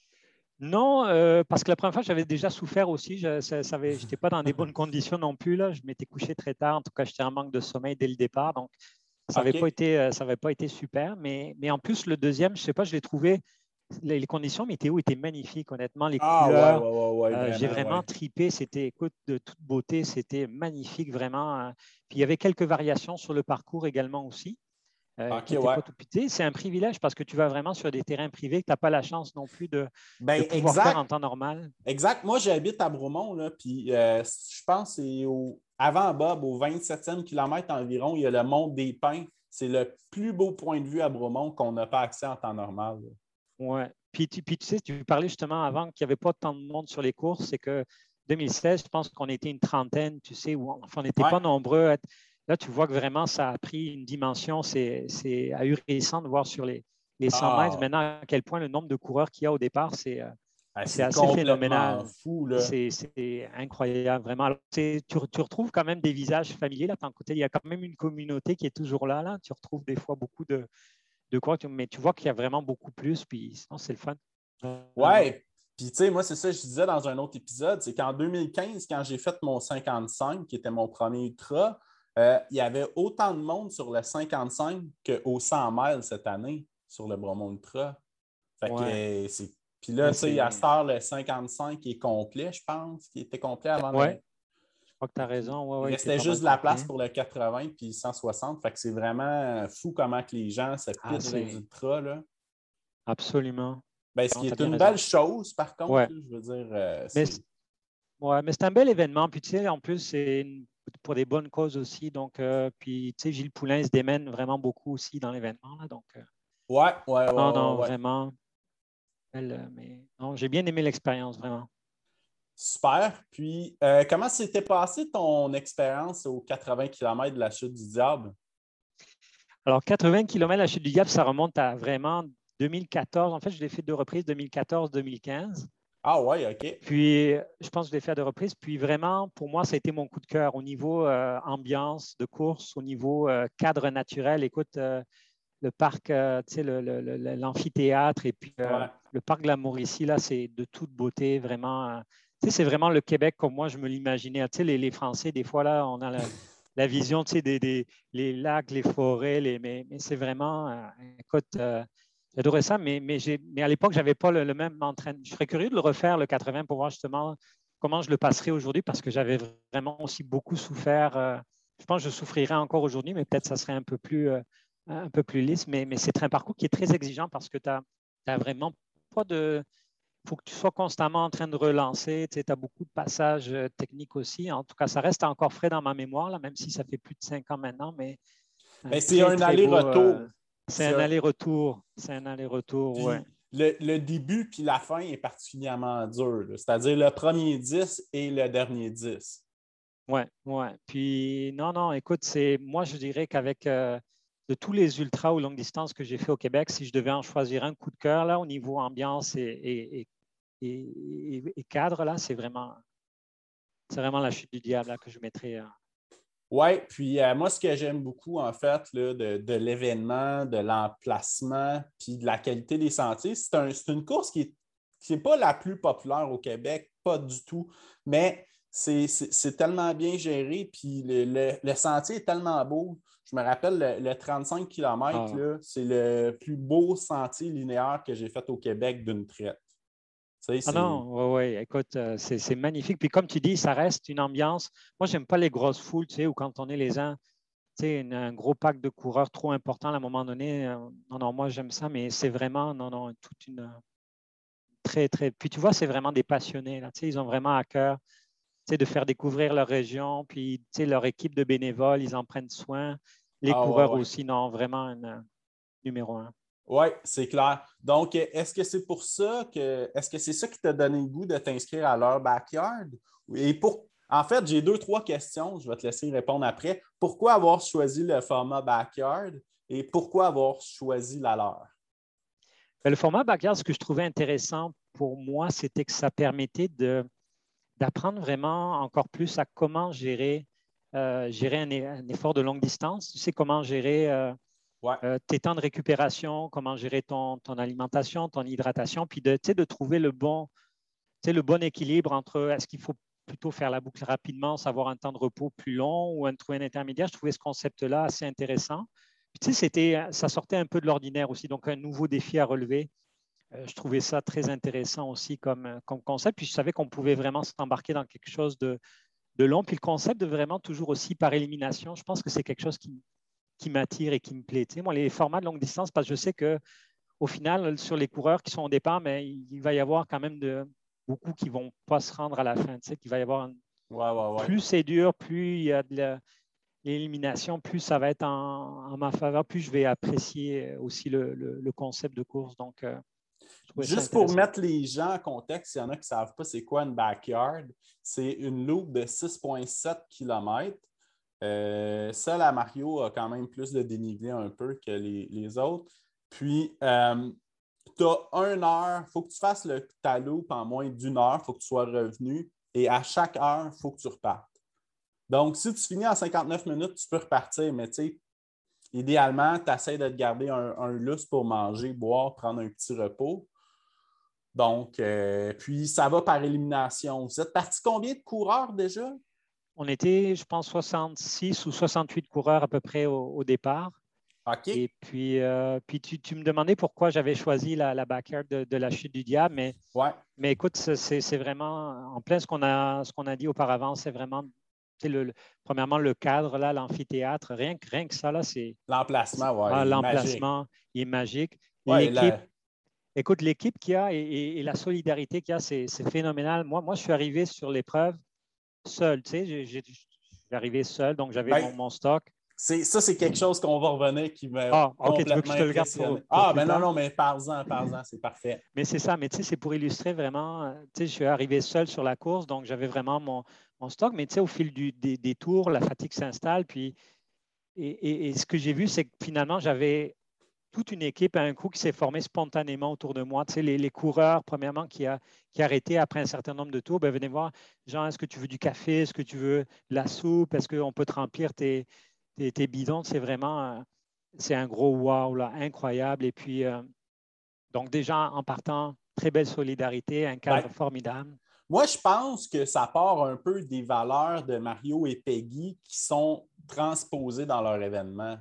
Non, parce que la première fois, j'avais déjà souffert aussi. Je n'étais pas dans des bonnes conditions non plus. Là. Je m'étais couché très tard. En tout cas, j'étais en manque de sommeil dès le départ. Donc, ça n'avait pas OK. été, ça avait pas été super. Mais en plus, le deuxième, je ne sais pas, je l'ai trouvé. Les conditions météo étaient magnifiques, honnêtement. Les Ah, ouais, couleurs, ouais, ouais, ouais, j'ai vraiment, vraiment ouais. tripé. C'était, écoute, de toute beauté. C'était magnifique, vraiment. Puis, il y avait quelques variations sur le parcours également aussi. OK, Qui n'était ouais. pas tout pité. C'est un privilège parce que tu vas vraiment sur des terrains privés que tu n'as pas la chance non plus de Ben, pouvoir faire en exact. temps normal. Exact. Moi, j'habite à Bromont, là, puis je pense que c'est avant Bob, au 27e kilomètre environ, il y a le Mont des Pins. C'est le plus beau point de vue à Bromont qu'on n'a pas accès en temps normal. Là. Ouais. Puis tu sais, tu parlais justement avant qu'il n'y avait pas tant de monde sur les courses. C'est que 2016, je pense qu'on était une trentaine, tu sais, enfin, on n'était Ouais. pas nombreux. Là, tu vois que vraiment, ça a pris une dimension. C'est ahurissant de voir sur les 100 mètres Ah, maintenant à quel point le nombre de coureurs qu'il y a au départ, c'est c'est assez complètement phénoménal. fou, là. C'est incroyable, vraiment. Alors, tu retrouves quand même des visages familiers là, de ton côté. Il y a quand même une communauté qui est toujours là. Tu retrouves des fois beaucoup de quoi, mais tu vois qu'il y a vraiment beaucoup plus, puis sinon, c'est le fun. Vraiment. Ouais. Puis, tu sais, moi, c'est ça que je disais dans un autre épisode, c'est qu'en 2015, quand j'ai fait mon 55, qui était mon premier ultra, il y avait autant de monde sur le 55 qu'au 100 miles cette année sur le Bromont Ultra. Fait que Ouais, c'est. Puis là, ouais, tu sais, à cette heure, le 55 est complet, je pense, qui était complet avant ouais, le. je crois que tu as raison. Ouais, Il ouais, il était restait pas juste mal de la place complet. pour le 80 puis 160. Fait que c'est vraiment fou comment que les gens se Ah, pitchent les c'est ultras, là. absolument. Ben, ce Non, qui tu as est bien une belle raison. chose, par contre, Ouais, là, je veux dire, mais, c'est. ouais, mais c'est un bel événement. Puis, tu sais, en plus, pour des bonnes causes aussi. Donc, puis, tu sais, Gilles Poulain se démène vraiment beaucoup aussi dans l'événement. Là, donc, Ouais, ouais, ouais, non, ouais, non, ouais. vraiment. Mais non, j'ai bien aimé l'expérience, vraiment. Super. Puis, comment s'était passée ton expérience aux 80 km de la chute du diable? Alors, 80 km la chute du Gap, ça remonte à vraiment 2014. En fait, je l'ai fait 2 reprises, 2014-2015. Ah ouais, OK. Puis, je pense que je l'ai fait à 2 reprises. Puis, vraiment, pour moi, ça a été mon coup de cœur au niveau ambiance de course, au niveau cadre naturel. Écoute, le parc, tu sais, l'amphithéâtre et puis Ouais. le parc de la Mauricie, là, c'est de toute beauté, vraiment. Tu sais, c'est vraiment le Québec comme moi, je me l'imaginais. Tu sais, les Français, des fois, là, on a la vision, tu sais, les lacs, les forêts, mais c'est vraiment, écoute, j'adorais ça, mais à l'époque, je n'avais pas le même entraînement. Je serais curieux de le refaire, le 80, pour voir justement comment je le passerai aujourd'hui, parce que j'avais vraiment aussi beaucoup souffert. Je pense que je souffrirais encore aujourd'hui, mais peut-être ça serait un peu plus lisse. Mais c'est un parcours qui est très exigeant parce que tu n'as vraiment pas de. Il faut que tu sois constamment en train de relancer. Tu as beaucoup de passages techniques aussi. En tout cas, ça reste encore frais dans ma mémoire, là, même si ça fait plus de 5 ans maintenant, mais un Ben, c'est très, un très beau. aller-retour. C'est C'est un un- aller-retour. C'est un aller-retour, ouais. Puis le début puis la fin est particulièrement dur, là. C'est-à-dire le premier 10 et le dernier 10. Ouais, ouais. Puis, non, non, écoute, moi, je dirais qu'avec de tous les ultras ou longues distances que j'ai fait au Québec, si je devais en choisir un coup de cœur, là, au niveau ambiance et cadre, là, c'est vraiment la chute du diable là, que je mettrais. Oui, puis moi, ce que j'aime beaucoup, en fait, là, de l'événement, de l'emplacement, puis de la qualité des sentiers, c'est une course qui n'est pas la plus populaire au Québec, pas du tout, mais c'est tellement bien géré, puis le sentier est tellement beau. Je me rappelle, le 35 km, là, c'est le plus beau sentier linéaire que j'ai fait au Québec d'une traite. Tu sais, Ah non, ouais, écoute, c'est magnifique. Puis comme tu dis, ça reste une ambiance. Moi, j'aime pas les grosses foules, tu sais, ou quand on est les uns, tu sais, un gros pack de coureurs trop important à un moment donné. Non, non, moi, j'aime ça, mais c'est vraiment, non, non, toute une très, très. Puis tu vois, c'est vraiment des passionnés, là. Tu sais, ils ont vraiment à cœur, tu sais, de faire découvrir leur région, puis, tu sais, leur équipe de bénévoles, ils en prennent soin. Les ah ouais, coureurs ouais. aussi, non, vraiment un numéro un. Oui, c'est clair. Donc, est-ce que c'est pour ça est-ce que c'est ça qui t'a donné le goût de t'inscrire à leur backyard? En fait, j'ai deux, trois questions. Je vais te laisser répondre après. Pourquoi avoir choisi le format backyard et pourquoi avoir choisi la leur? Mais le format backyard, ce que je trouvais intéressant pour moi, c'était que ça permettait d'apprendre vraiment encore plus à comment gérer un effort de longue distance. Tu sais comment gérer Ouais. tes temps de récupération, comment gérer ton alimentation, ton hydratation, puis tu sais, de trouver le bon équilibre entre est-ce qu'il faut plutôt faire la boucle rapidement, savoir un temps de repos plus long ou trouver un intermédiaire. Je trouvais ce concept-là assez intéressant. Puis, tu sais, ça sortait un peu de l'ordinaire aussi, donc un nouveau défi à relever. Je trouvais ça très intéressant aussi comme concept. Puis je savais qu'on pouvait vraiment s'embarquer dans quelque chose de long. Puis le concept de vraiment toujours aussi par élimination, je pense que c'est quelque chose qui m'attire et qui me plaît. Tu sais, moi, les formats de longue distance, parce que je sais qu'au final, sur les coureurs qui sont au départ, mais il va y avoir quand même beaucoup qui ne vont pas se rendre à la fin. Tu sais, qu'il va y avoir Ouais, ouais, ouais. plus c'est dur, plus il y a l'élimination, plus ça va être en ma faveur, plus je vais apprécier aussi le concept de course. Donc, je trouvais ça Juste pour intéressant. mettre les gens en contexte, il y en a qui ne savent pas c'est quoi une backyard. C'est une loupe de 6,7 km. Celle à Mario a quand même plus de dénivelé un peu que les autres. Puis, tu as 1 heure, il faut que tu fasses ta loupe en moins d'1 heure, il faut que tu sois revenu. Et à chaque heure, il faut que tu repartes. Donc, si tu finis en 59 minutes, tu peux repartir, mais tu sais, idéalement, tu essaies de te garder un lustre pour manger, boire, prendre un petit repos. Donc, puis ça va par élimination. Vous êtes parti combien de coureurs déjà? On était, je pense, 66 ou 68 coureurs à peu près au départ. OK. Et puis tu me demandais pourquoi j'avais choisi la backyard de la chute du diable, Ouais. mais écoute, c'est vraiment en plein ce qu'on a dit auparavant, c'est vraiment, tu sais, premièrement, le cadre, là, l'amphithéâtre, rien que ça, là, L'emplacement, ouais, il est magique. l'emplacement, il est magique. Ouais, L'équipe, écoute, l'équipe qu'il y a et la solidarité qu'il y a, c'est phénoménal. Moi, je suis arrivé sur l'épreuve seul, tu sais, je suis arrivé seul, donc j'avais ben, mon stock. c'est quelque chose qu'on va revenir qui m'a Ah, ok, tu veux que complètement je te le garde impressionné. pour Ah, plus ben non, tard? non, mais parle-en, c'est parfait. Mais c'est ça, mais tu sais, c'est pour illustrer vraiment, tu sais, je suis arrivé seul sur la course, donc j'avais vraiment mon stock, mais tu sais, au fil des tours, la fatigue s'installe, puis, et ce que j'ai vu, c'est que finalement, j'avais toute une équipe, un coup qui s'est formée spontanément autour de moi. Tu sais, les coureurs, premièrement, qui arrêtaient après un certain nombre de tours, ben, venaient voir, Jean, est-ce que tu veux du café? Est-ce que tu veux de la soupe? Est-ce qu'on peut te remplir tes bidons? C'est vraiment, c'est un gros wow, là, incroyable. Et puis, donc déjà, en partant, très belle solidarité, un Ben, cadre formidable. moi, je pense que ça part un peu des valeurs de Mario et Peggy qui sont transposées dans leur événement.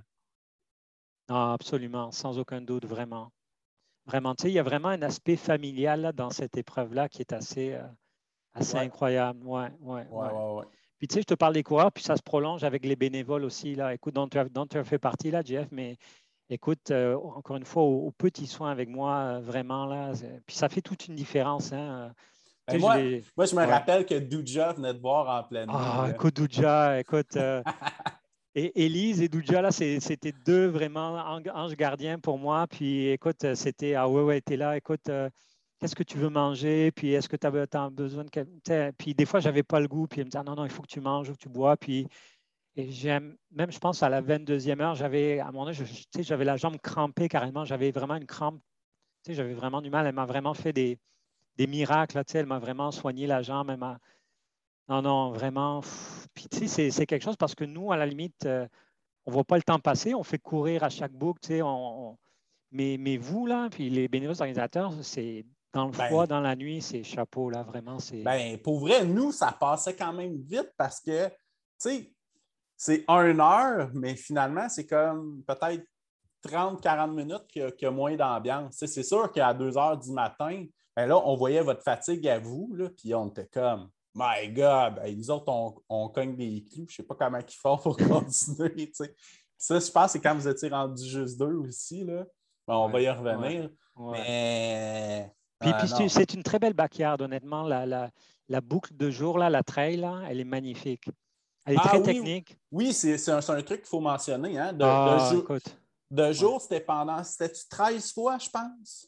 Ah, absolument, sans aucun doute, vraiment. Vraiment, tu sais, il y a vraiment un aspect familial là, dans cette épreuve-là qui est assez Ouais, incroyable. Ouais, ouais, ouais, ouais. ouais, ouais. Puis tu sais, je te parle des coureurs, puis ça se prolonge avec les bénévoles aussi, là. Écoute, dont tu as fait partie, là, Jeff, mais écoute, encore une fois, aux petits soins avec moi, vraiment, là. Puis ça fait toute une différence, hein. Ben, Tu sais, je moi, les. moi, je me Ouais. rappelle que Douja venait te voir en pleine nuit, Ah, là. écoute, Douja, écoute. Et Élise et Douja, là, c'était deux vraiment anges gardiens pour moi. Puis écoute, c'était, ah ouais, ouais, t'es là, écoute, qu'est-ce que tu veux manger? Puis est-ce que tu as besoin de. Puis des fois, j'avais pas le goût. Puis elle me disait, ah, non, non, il faut que tu manges ou que tu bois. Puis Et même, je pense, à la 22e heure, à mon âge, j'avais la jambe crampée carrément. J'avais vraiment une crampe. J'avais vraiment du mal. Elle m'a vraiment fait des miracles. Là, elle m'a vraiment soigné la jambe. Non, non, vraiment. Puis, c'est quelque chose parce que nous, à la limite, on ne voit pas le temps passer. On fait courir à chaque boucle. Mais vous, là, puis les bénévoles organisateurs, c'est dans le froid, Ben, dans la nuit, c'est chapeau, là, vraiment. pour vrai, nous, ça passait quand même vite parce que, tu sais, c'est 1 heure, mais finalement, c'est comme peut-être 30-40 minutes qu'il y a moins d'ambiance. C'est sûr qu'à 2 heures du matin, ben là, on voyait votre fatigue à vous, là, puis on était comme, My God, ben, nous autres, on cogne des clous. Je ne sais pas comment ils font pour continuer. Ça, je pense que c'est quand vous étiez rendu juste 2 aussi. Là. Ben, on va Ouais, y ouais, revenir. ouais. Mais Puis non. c'est une très belle backyard, honnêtement. La boucle de jour, là, la trail, là, elle est magnifique. Elle est Ah très oui, technique. oui, c'est un truc qu'il faut mentionner. Hein? Ah, écoute. De Ouais. jour, c'était 13 fois, je pense.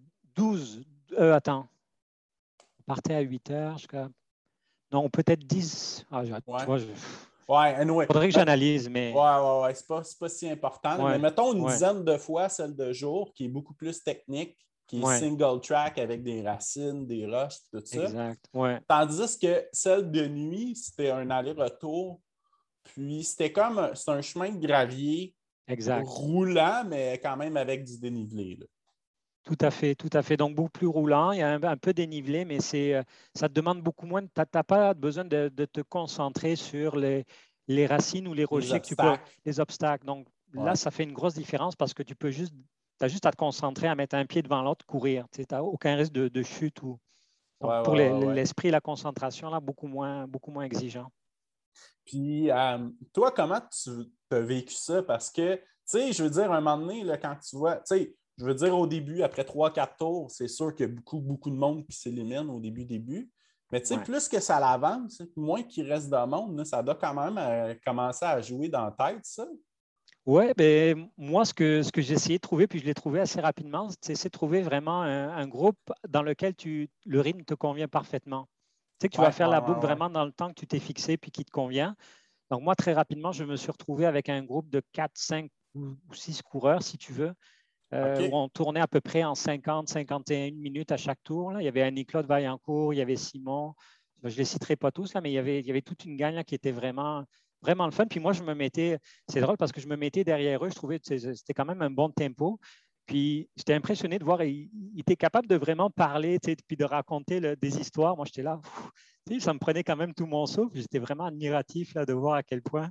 12. Attends. On partait à 8 heures jusqu'à. Non, peut-être 10. Ah, tu Ouais. vois, Ouais, anyway. faudrait que j'analyse, mais. Ouais. C'est pas si important. Là. Mais Ouais, mettons une ouais, dizaine de fois celle de jour, qui est beaucoup plus technique, qui est ouais. single track avec des racines, des roches, tout ça. Exact. Ouais, Tandis que celle de nuit, c'était un aller-retour. Puis c'est un chemin de gravier exact. roulant, mais quand même avec du dénivelé. Là. Tout à fait, tout à fait. Donc, beaucoup plus roulant. Il y a un peu dénivelé, mais ça te demande beaucoup moins. Tu n'as pas besoin de te concentrer sur les racines ou les Les rochers obstacles. les obstacles. Donc, là, Ouais. ça fait une grosse différence parce que tu as juste à te concentrer, à mettre un pied devant l'autre, courir. Tu n'as aucun risque de chute. Donc, pour Ouais. l'esprit et la concentration, là, beaucoup moins exigeant. Puis, toi, comment tu as vécu ça? Parce que, tu sais, je veux dire, un moment donné, là, quand tu vois, tu sais, je veux dire, au début, après 3-4 tours, c'est sûr qu'il y a beaucoup de monde qui s'élimine au début. Mais tu sais, Ouais. plus que ça l'avance, moins qu'il reste de monde, là, ça doit quand même commencer à jouer dans la tête, ça. Oui, ben, moi, ce que j'ai essayé de trouver, puis je l'ai trouvé assez rapidement, c'est de trouver vraiment un groupe dans lequel le rythme te convient parfaitement. Tu sais que tu vas faire la boucle Ouais. vraiment dans le temps que tu t'es fixé puis qui te convient. Donc, moi, très rapidement, je me suis retrouvé avec un groupe de 4, 5 ou 6 coureurs, si tu veux, où OK. on tournait à peu près en 50-51 minutes à chaque tour. Là. Il y avait Annie-Claude Vaillancourt, il y avait Simon. Je ne les citerai pas tous, là, mais il y avait toute une gang là, qui était vraiment le fun. Puis moi, c'est drôle parce que je me mettais derrière eux, je trouvais que c'était quand même un bon tempo. Puis j'étais impressionné de voir, ils étaient capables de vraiment parler, puis de raconter des histoires. Moi, j'étais là, ça me prenait quand même tout mon souffle. J'étais vraiment admiratif là, de voir à quel point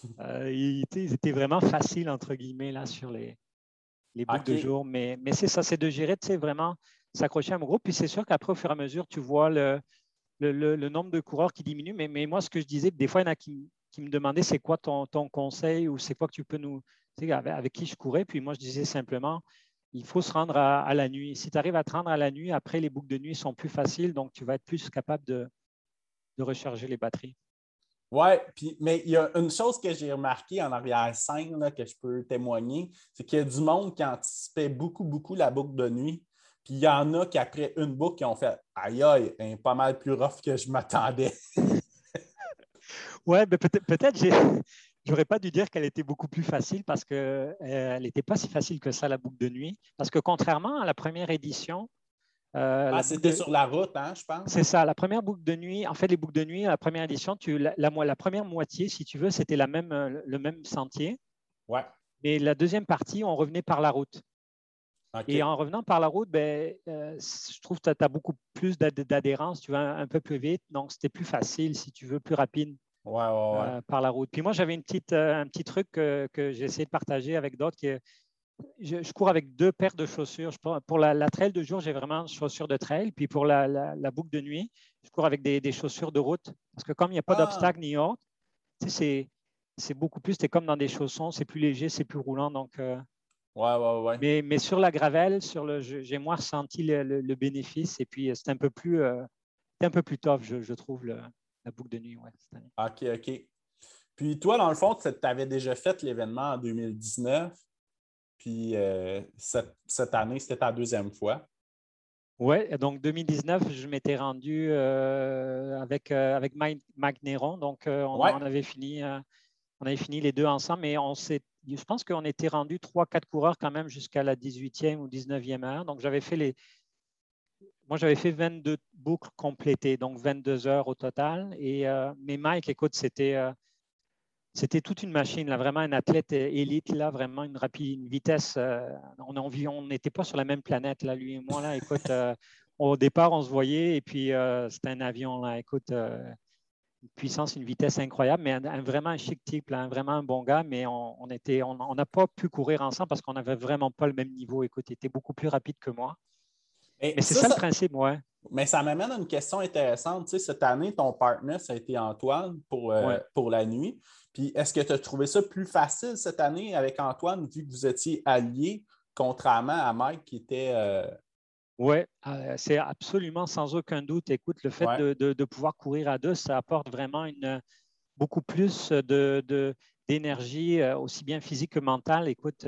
ils étaient vraiment faciles, entre guillemets, là, sur les boucles de OK. jour. Mais c'est ça, c'est de gérer, vraiment s'accrocher à mon groupe. Puis c'est sûr qu'après, au fur et à mesure, tu vois le nombre de coureurs qui diminue. Mais moi, ce que je disais, des fois, il y en a qui me demandaient c'est quoi ton conseil ou c'est quoi que tu peux nous. Tu sais, avec qui je courais. Puis moi, je disais simplement, il faut se rendre à la nuit. Si tu arrives à te rendre à la nuit, après, les boucles de nuit sont plus faciles. Donc, tu vas être plus capable de recharger les batteries. Ouais, mais il y a une chose que j'ai remarqué en arrière-scène là, que je peux témoigner, c'est qu'il y a du monde qui anticipait beaucoup la boucle de nuit. Puis il y en a qui, après une boucle, qui ont fait aïe, aïe, elle est pas mal plus rough que je m'attendais. Ouais, mais peut-être j'aurais pas dû dire qu'elle était beaucoup plus facile parce qu'elle n'était pas si facile que ça, la boucle de nuit. Parce que contrairement à la première édition, Ah, c'était sur la route, hein, je c'est pense. ça, la première boucle de nuit, en fait, les boucles de nuit, la première édition, la première moitié, si tu veux, c'était le même sentier. Ouais, Et la deuxième partie, on revenait par la route. Et OK. en revenant par la route, je trouve que tu as beaucoup plus d'adhérence, tu vas un peu plus vite. Donc, c'était plus facile, si tu veux, plus rapide Ouais. par la route. Puis moi, j'avais un petit truc que j'ai essayé de partager avec d'autres. Je cours avec 2 paires de chaussures. Pour la trail de jour, j'ai vraiment des chaussures de trail. Puis pour la boucle de nuit, je cours avec des chaussures de route. Parce que comme il n'y a pas Ah, d'obstacle ni autre, tu sais, c'est beaucoup plus, c'est comme dans des chaussons, c'est plus léger, c'est plus roulant. Donc, ouais. mais sur la gravelle, j'ai moins ressenti le bénéfice. Et puis, c'est un peu plus tough, je trouve, la boucle de nuit cette année. OK. Puis toi, dans le fond, tu avais déjà fait l'événement en 2019. Puis cette année, c'était ta deuxième fois. Oui, donc 2019, je m'étais rendu avec Mike Néron. Donc, on Ouais. en avait fini On avait fini les deux ensemble, mais je pense qu'on était rendu 3-4 coureurs quand même jusqu'à la 18e ou 19e heure. Donc, moi, j'avais fait 22 boucles complétées, donc 22 heures au total. Mais Mike, écoute, c'était toute une machine, là, vraiment un athlète élite, là, vraiment une vitesse. On n'était pas sur la même planète, là, lui et moi. Là, écoute, au départ, on se voyait et puis c'était un avion. Là, écoute, une puissance, une vitesse incroyable, mais vraiment un chic type, là, vraiment un bon gars. Mais on n'a pas pu courir ensemble parce qu'on n'avait vraiment pas le même niveau. Écoute, il était beaucoup plus rapide que moi. Et Mais c'est ça le principe, ouais. Mais ça m'amène à une question intéressante. Tu sais, cette année, ton partner, ça a été Antoine Ouais. pour la nuit. Puis est-ce que tu as trouvé ça plus facile cette année avec Antoine, vu que vous étiez alliés, contrairement à Mike qui était. Oui, c'est absolument sans aucun doute. Écoute, le fait Ouais. de pouvoir courir à deux, ça apporte vraiment beaucoup plus d'énergie, aussi bien physique que mentale. Écoute,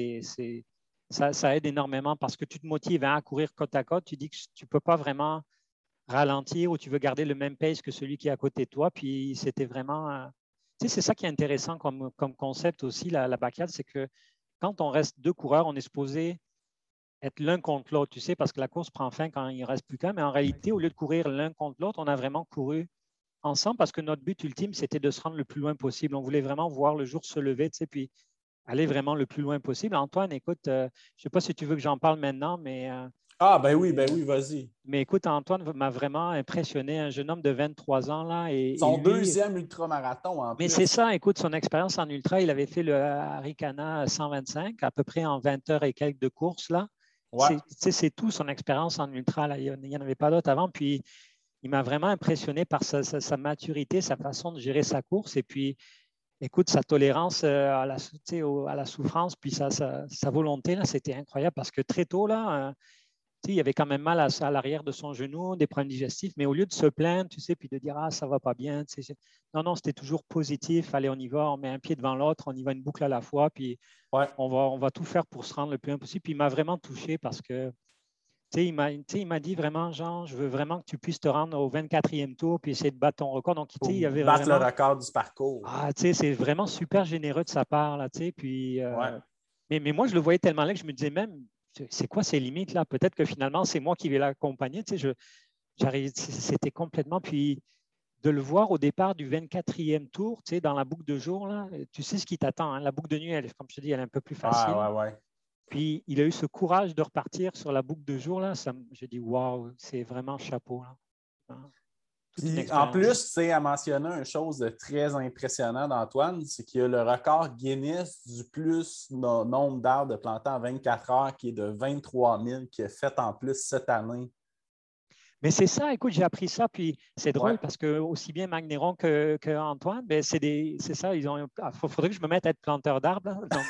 ça aide énormément parce que tu te motives à courir côte à côte. Tu dis que tu ne peux pas vraiment ralentir ou tu veux garder le même pace que celui qui est à côté de toi. Puis c'était vraiment. Tu sais, c'est ça qui est intéressant comme concept aussi, la backyard, c'est que quand on reste deux coureurs, on est supposé être l'un contre l'autre, tu sais, parce que la course prend fin quand il ne reste plus qu'un. Mais en réalité, au lieu de courir l'un contre l'autre, on a vraiment couru ensemble parce que notre but ultime, c'était de se rendre le plus loin possible. On voulait vraiment voir le jour se lever, tu sais, puis aller vraiment le plus loin possible. Antoine, écoute, je ne sais pas si tu veux que j'en parle maintenant, Ah, ben oui, vas-y. mais écoute, Antoine m'a vraiment impressionné, un jeune homme de 23 ans, là, et Son lui, deuxième ultramarathon en mais c'est plus. ça, écoute, son expérience en ultra, il avait fait le Arikana 125, à peu près en 20 heures et quelques de course, là. Ouais. C'est tout son expérience en ultra, là. Il n'y en avait pas d'autre avant, puis il m'a vraiment impressionné par sa maturité, sa façon de gérer sa course, et puis, écoute, sa tolérance à la souffrance, puis sa volonté, là, c'était incroyable, parce que très tôt, là, il avait quand même mal à l'arrière de son genou, des problèmes digestifs, mais au lieu de se plaindre, tu sais, puis de dire, ah, ça va pas bien, tu sais, non, non, c'était toujours positif, allez, on y va, on met un pied devant l'autre, on y va une boucle à la fois, puis Ouais. on va tout faire pour se rendre le plus loin possible. Puis il m'a vraiment touché parce que, tu sais, il m'a dit vraiment, Jean, je veux vraiment que tu puisses te rendre au 24e tour, puis essayer de battre ton record. Donc, tu Pour sais, il y avait battre le vraiment, record du parcours. ah, tu sais, c'est vraiment super généreux de sa part, là, tu sais, puis, Ouais. mais moi, je le voyais tellement là que je me disais même, c'est quoi ces limites là? Peut-être que finalement, c'est moi qui vais l'accompagner. Tu sais, c'était complètement. Puis de le voir au départ du 24e tour, tu sais, dans la boucle de jour, là, tu sais ce qui t'attend. Hein. La boucle de nuit, comme je te dis, elle est un peu plus facile. Ah, ouais. Puis il a eu ce courage de repartir sur la boucle de jour. Là, j'ai dit, waouh, c'est vraiment chapeau. Là. Hein. Toute une Puis en expérience. plus, tu sais, à mentionner une chose de très impressionnant d'Antoine, c'est qu'il y a le record Guinness du plus nombre d'arbres de plantés en 24 heures, qui est de 23 000, qui est fait en plus cette année. Mais c'est ça, écoute, j'ai appris ça, puis c'est Ouais. drôle parce que aussi bien Magnéron que Antoine, ben c'est ça, faudrait que je me mette à être planteur d'arbres. Là. Donc,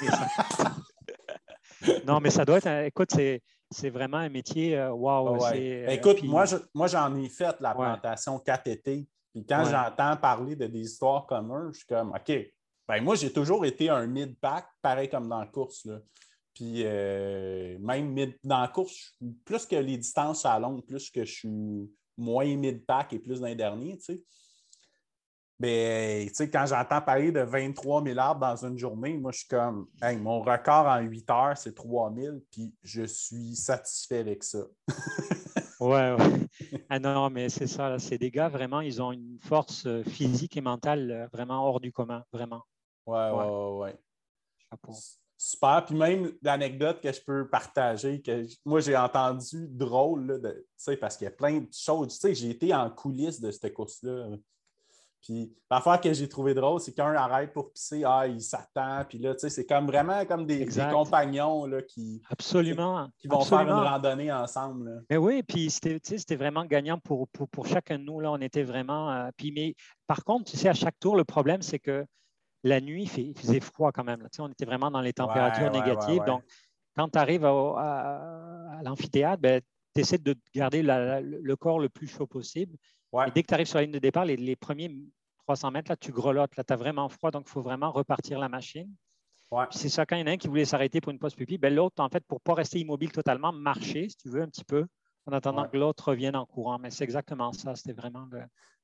non, mais ça doit être, écoute, c'est vraiment un métier, waouh, Ouais. c'est, Ben, écoute, puis, moi, j'en ai fait la ouais, plantation 4 étés. Puis quand ouais, j'entends parler de des histoires comme eux, je suis comme, OK, ben moi, j'ai toujours été un mid-pack, pareil comme dans la course. Là. Puis même dans la course, plus que les distances à longue, plus que je suis moins mid-pack et plus dans les derniers, tu sais. Ben, tu sais, quand j'entends parler de 23 000 arbres dans une journée, moi, je suis comme, hey, mon record en 8 heures, c'est 3 000, puis je suis satisfait avec ça. ouais, ouais. Ah non, mais c'est ça, là, c'est des gars, vraiment, ils ont une force physique et mentale vraiment hors du commun, vraiment. Ouais, Ouais. chapeau. Super. Puis même l'anecdote que je peux partager, que moi j'ai entendu drôle, là, parce qu'il y a plein de choses. Tu sais, j'ai été en coulisses de cette course-là. Puis l'affaire que j'ai trouvé drôle, c'est qu'un arrête pour pisser, il s'attend. Puis là, tu sais, c'est comme vraiment comme des Exact. compagnons là, Absolument, qui vont faire une absolument. randonnée ensemble. Là. Mais oui, puis c'était vraiment gagnant pour chacun de nous. Là, on était vraiment. Mais par contre, tu sais, à chaque tour, le problème, c'est que la nuit, il faisait froid quand même. Là. Tu sais, on était vraiment dans les températures négatives. Ouais. Donc, quand tu arrives à l'amphithéâtre, ben, tu essaies de garder le corps le plus chaud possible. Ouais. Et dès que tu arrives sur la ligne de départ, les premiers 300 mètres, là, tu grelottes. Là, tu as vraiment froid, donc il faut vraiment repartir la machine. Ouais. Puis c'est ça, quand il y en a un qui voulait s'arrêter pour une pause pipi, ben, l'autre, en fait, pour ne pas rester immobile totalement, marcher, si tu veux, un petit peu, en attendant Ouais. que l'autre revienne en courant. Mais c'est exactement ça. C'était vraiment le.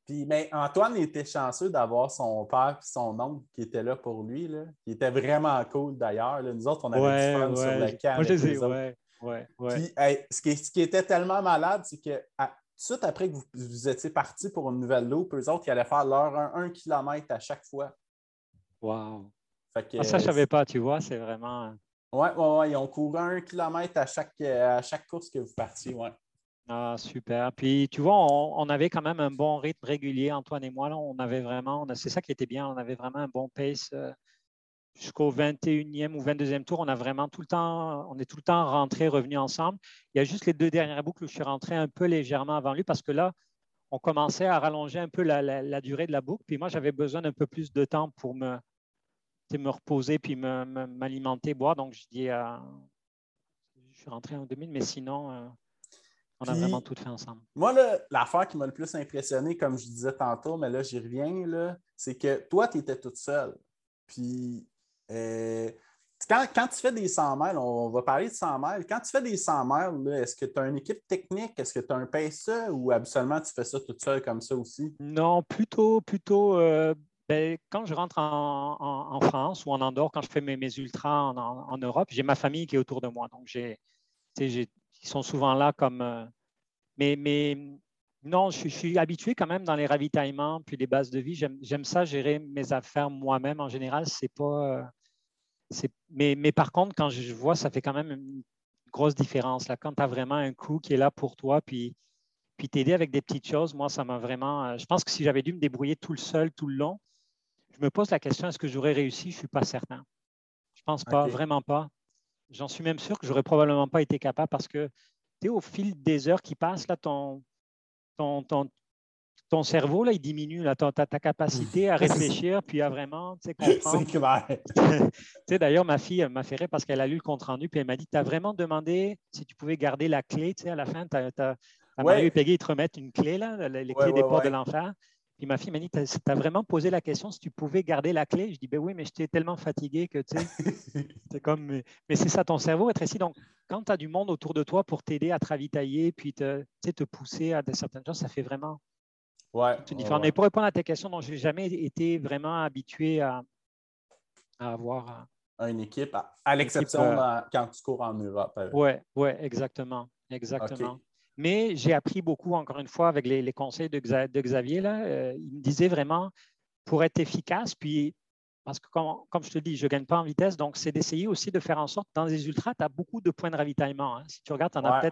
Puis, mais Antoine était chanceux d'avoir son père et son oncle qui étaient là pour lui. Là. Il était vraiment cool d'ailleurs. Là. Nous autres, on avait du fun sur le camp Moi, je avec les ai, eux autres. ouais. Puis, hey, ce qui était tellement malade, c'est que tout de suite après que vous étiez partis pour une nouvelle loupe, eux autres, ils allaient faire leur 1 km à chaque fois. Wow. Fait que, Ça, je ne savais pas, tu vois, c'est vraiment. ouais, ils ont couru 1 km à chaque course que vous partiez, ouais. Ah, super. Puis, tu vois, on avait quand même un bon rythme régulier, Antoine et moi. Là, on avait vraiment, c'est ça qui était bien, on avait vraiment un bon pace jusqu'au 21e ou 22e tour. On a vraiment tout le temps, on est tout le temps rentrés, revenus ensemble. Il y a juste les 2 dernières boucles où je suis rentré un peu légèrement avant lui parce que là, on commençait à rallonger un peu la durée de la boucle. Puis moi, j'avais besoin d'un peu plus de temps pour me reposer puis m'alimenter, boire. Donc, je dis, je suis rentré en 2000, mais sinon, on a vraiment Puis, tout fait ensemble. moi, là, l'affaire qui m'a le plus impressionné, comme je disais tantôt, mais là, j'y reviens, là, c'est que toi, tu étais toute seule. Puis, quand tu fais des 100 miles, on va parler de 100 miles, quand tu fais des 100 miles, là, est-ce que tu as une équipe technique? Est-ce que tu as un pacer ou habituellement tu fais ça toute seule comme ça aussi? Non, plutôt, ben, quand je rentre en France ou en Andorre, quand je fais mes ultras en Europe, j'ai ma famille qui est autour de moi. Donc, ils sont souvent là comme. Mais non, je suis habitué quand même dans les ravitaillements puis les bases de vie. J'aime ça gérer mes affaires moi-même. En général, c'est pas. Mais par contre, quand je vois, ça fait quand même une grosse différence. Là, quand tu as vraiment un crew qui est là pour toi, puis t'aider avec des petites choses, moi, ça m'a vraiment. Je pense que si j'avais dû me débrouiller tout le seul, tout le long, je me pose la question, est-ce que j'aurais réussi? Je ne suis pas certain. Je ne pense pas, OK. vraiment pas. J'en suis même sûr que j'aurais probablement pas été capable parce que au fil des heures qui passent, là, ton, ton, ton cerveau, là, il diminue, là, ta capacité à réfléchir, puis à vraiment C'est comprendre. clair. D'ailleurs, ma fille m'a fait rire parce qu'elle a lu le compte-rendu, puis elle m'a dit, tu as vraiment demandé si tu pouvais garder la clé. À la fin, Mario et Ouais, Peggy, ils te remettent une clé, là, les ouais, clés ouais, des portes de ouais. l'enfer. Puis ma fille m'a dit, tu as vraiment posé la question si tu pouvais garder la clé. Je dis, ben oui, mais j'étais tellement fatigué que, c'est comme, mais c'est ça, ton cerveau est rétréci. Donc, quand tu as du monde autour de toi pour t'aider à te ravitailler, puis te pousser à certaines choses, ça fait vraiment Ouais, toute une ouais, différence. ouais. Mais pour répondre à ta question, non, je n'ai jamais été vraiment habitué à avoir Une équipe, à une équipe. l'exception quand tu cours en Europe. Ouais, exactement, exactement. OK. Mais j'ai appris beaucoup, encore une fois, avec les conseils de Xavier. Là, il me disait vraiment, pour être efficace, puis parce que comme je te dis, je ne gagne pas en vitesse, donc c'est d'essayer aussi de faire en sorte, dans les ultras, tu as beaucoup de points de ravitaillement. Hein. Si tu regardes, tu en as Ouais, peut-être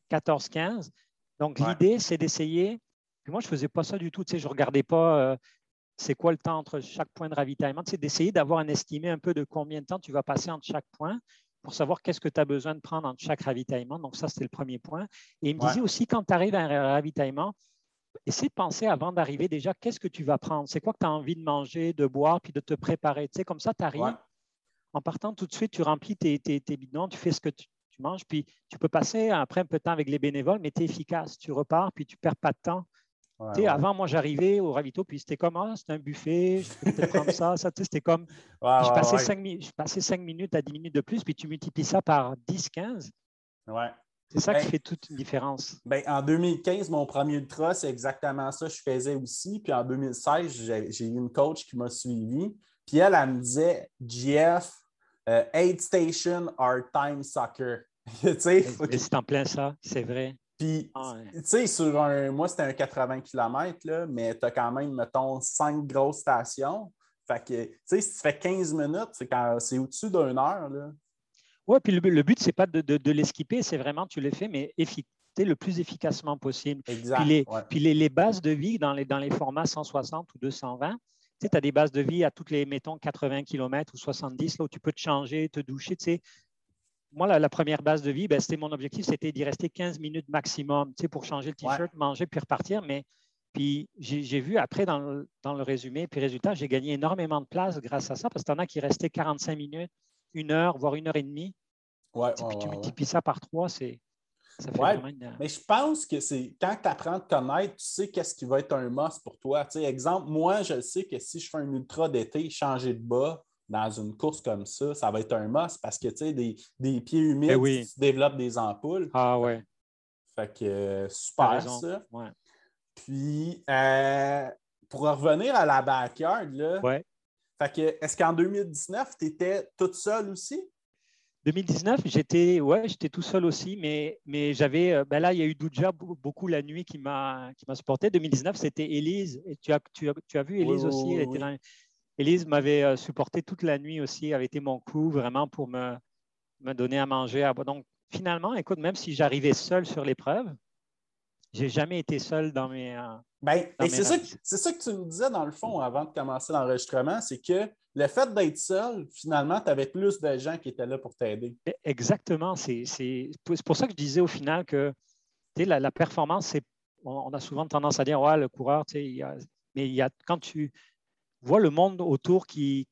14-15. Donc ouais. l'idée, c'est d'essayer, puis moi, je ne faisais pas ça du tout, je ne regardais pas c'est quoi le temps entre chaque point de ravitaillement, d'essayer d'avoir un estimé un peu de combien de temps tu vas passer entre chaque point pour savoir qu'est-ce que tu as besoin de prendre entre chaque ravitaillement. Donc, ça, c'était le premier point. Et il me Ouais. disait aussi, quand tu arrives à un ravitaillement, essaie de penser avant d'arriver déjà, qu'est-ce que tu vas prendre? C'est quoi que tu as envie de manger, de boire, puis de te préparer. Comme ça, tu Ouais. arrives, en partant tout de suite, tu remplis tes bidons, tu fais ce que tu manges, puis tu peux passer après un peu de temps avec les bénévoles, mais tu es efficace. Tu repars, puis tu ne perds pas de temps. Ouais, ouais. Avant, moi, j'arrivais au ravito, puis c'était comme, c'est un buffet, je peux peut-être prendre ça, c'était comme, Ouais, puis ouais, ouais. je passais 5 minutes à 10 minutes de plus, puis tu multiplies ça par 10, 15. Ouais. C'est ça qui Ben, fait toute une différence. en 2015, mon premier ultra, c'est exactement ça que je faisais aussi. Puis en 2016, j'ai eu une coach qui m'a suivi. Puis elle me disait, GF, aid station are time sucker. Tu sais, Mais c'est en plein ça, c'est vrai. puis, Ah, ouais. tu sais, moi, c'était un 80 km, là, mais tu as quand même, mettons, 5 grosses stations. Fait que, tu sais, si tu fais 15 minutes, c'est au-dessus d'une heure, là. Ouais, puis le but, c'est pas de les skipper, c'est vraiment, tu les fais, mais le plus efficacement possible. Puis Exact, les, ouais. puis les, les bases de vie dans les formats 160 ou 220, tu as des bases de vie à toutes les, mettons, 80 km ou 70, là où tu peux te changer, te doucher. Moi, la première base de vie, c'était mon objectif, c'était d'y rester 15 minutes maximum pour changer le Ouais. t-shirt, manger, puis repartir. Mais puis j'ai vu après dans le résumé, puis résultat, j'ai gagné énormément de place grâce à ça, parce que tu en as qui restaient 45 minutes, 1 heure, voire 1 heure et demie. Ouais, ouais, Puis tu ouais, ouais. multiplies ça par 3, ça fait Ouais, vraiment une. mais je pense que c'est quand tu apprends à te connaître, tu sais qu'est-ce qui va être un must pour toi. Tu sais, exemple, moi, je sais que si je fais un ultra d'été, changer de bas dans une course comme ça va être un must parce que tu sais, des pieds Ben humides, oui. tu développes des ampoules. Ah ouais, Fait que tu as super raison. ça. Ouais. Puis, pour revenir à la backyard, là, Ouais. fait que, est-ce qu'en 2019, tu étais toute seule aussi? 2019, j'étais tout seul aussi, mais j'avais, ben là, il y a eu Douja beaucoup la nuit qui m'a supporté. 2019, c'était Élise. Et tu as vu Oui, Élise aussi. oui, oui, oui. Élise m'avait supporté toute la nuit aussi, avait été mon crew vraiment pour me donner à manger. Donc, finalement, écoute, même si j'arrivais seul sur l'épreuve, j'ai jamais été seul Ben, dans et mes races. c'est ça que tu me disais dans le fond avant de commencer l'enregistrement, c'est que le fait d'être seul, finalement, tu avais plus de gens qui étaient là pour t'aider. Exactement. C'est pour ça que je disais au final que la performance, on a souvent tendance à dire, ouais, le coureur, mais quand tu vois le monde autour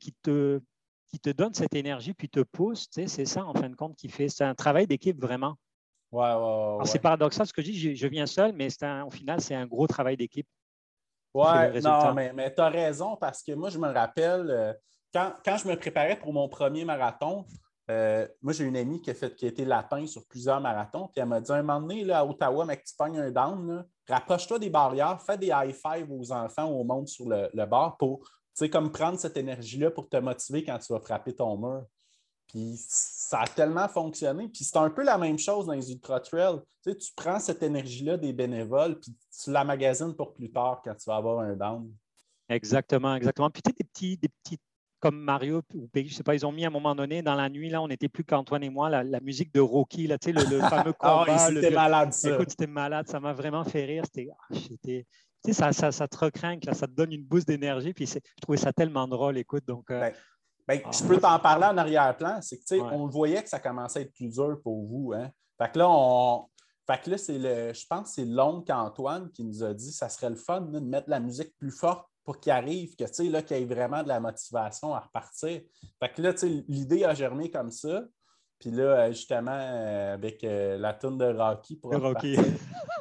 qui te donne cette énergie puis te pousse, c'est ça en fin de compte qui fait. C'est un travail d'équipe vraiment. Ouais, ouais, Alors, ouais, c'est ouais. paradoxal ce que je dis, je viens seul, mais au final, c'est un gros travail d'équipe qui fait le Ouais, non, résultat. mais tu as raison parce que moi, je me rappelle, quand je me préparais pour mon premier marathon, moi, j'ai une amie qui a été lapin sur plusieurs marathons, puis elle m'a dit un moment donné, là, à Ottawa, mec, tu pognes un down, là, rapproche-toi des barrières, fais des high-five aux enfants, au monde sur le bord pour, tu sais, comme prendre cette énergie-là pour te motiver quand tu vas frapper ton mur. Puis ça a tellement fonctionné. Puis c'est un peu la même chose dans les ultra-trails. Tu sais, tu prends cette énergie-là des bénévoles, puis tu la magasines pour plus tard quand tu vas avoir un down. Exactement, exactement. Puis tu sais, des petits comme Mario ou Peggy, je sais pas, ils ont mis à un moment donné, dans la nuit, là, on n'était plus qu'Antoine et moi, la musique de Rocky, là, tu sais, le fameux Ah oui, combat. c'était malade ça. Écoute, c'était malade, ça m'a vraiment fait rire. Tu sais, ça te recrinque, là, ça te donne une boost d'énergie. Puis je trouvais ça tellement drôle, écoute. Donc, Ben, ben, ah, je peux t'en parler en arrière-plan. C'est que, tu sais, ouais. on le voyait que ça commençait à être plus dur pour vous. Hein? Fait que là, je pense que c'est l'oncle Antoine qui nous a dit que ça serait le fun là, de mettre la musique plus forte pour qu'il arrive, que, tu sais, là, qu'il y ait vraiment de la motivation à repartir. Fait que là, tu sais, l'idée a germé comme ça. Puis là, justement, avec la toune de Rocky pour Le Rocky, repartir.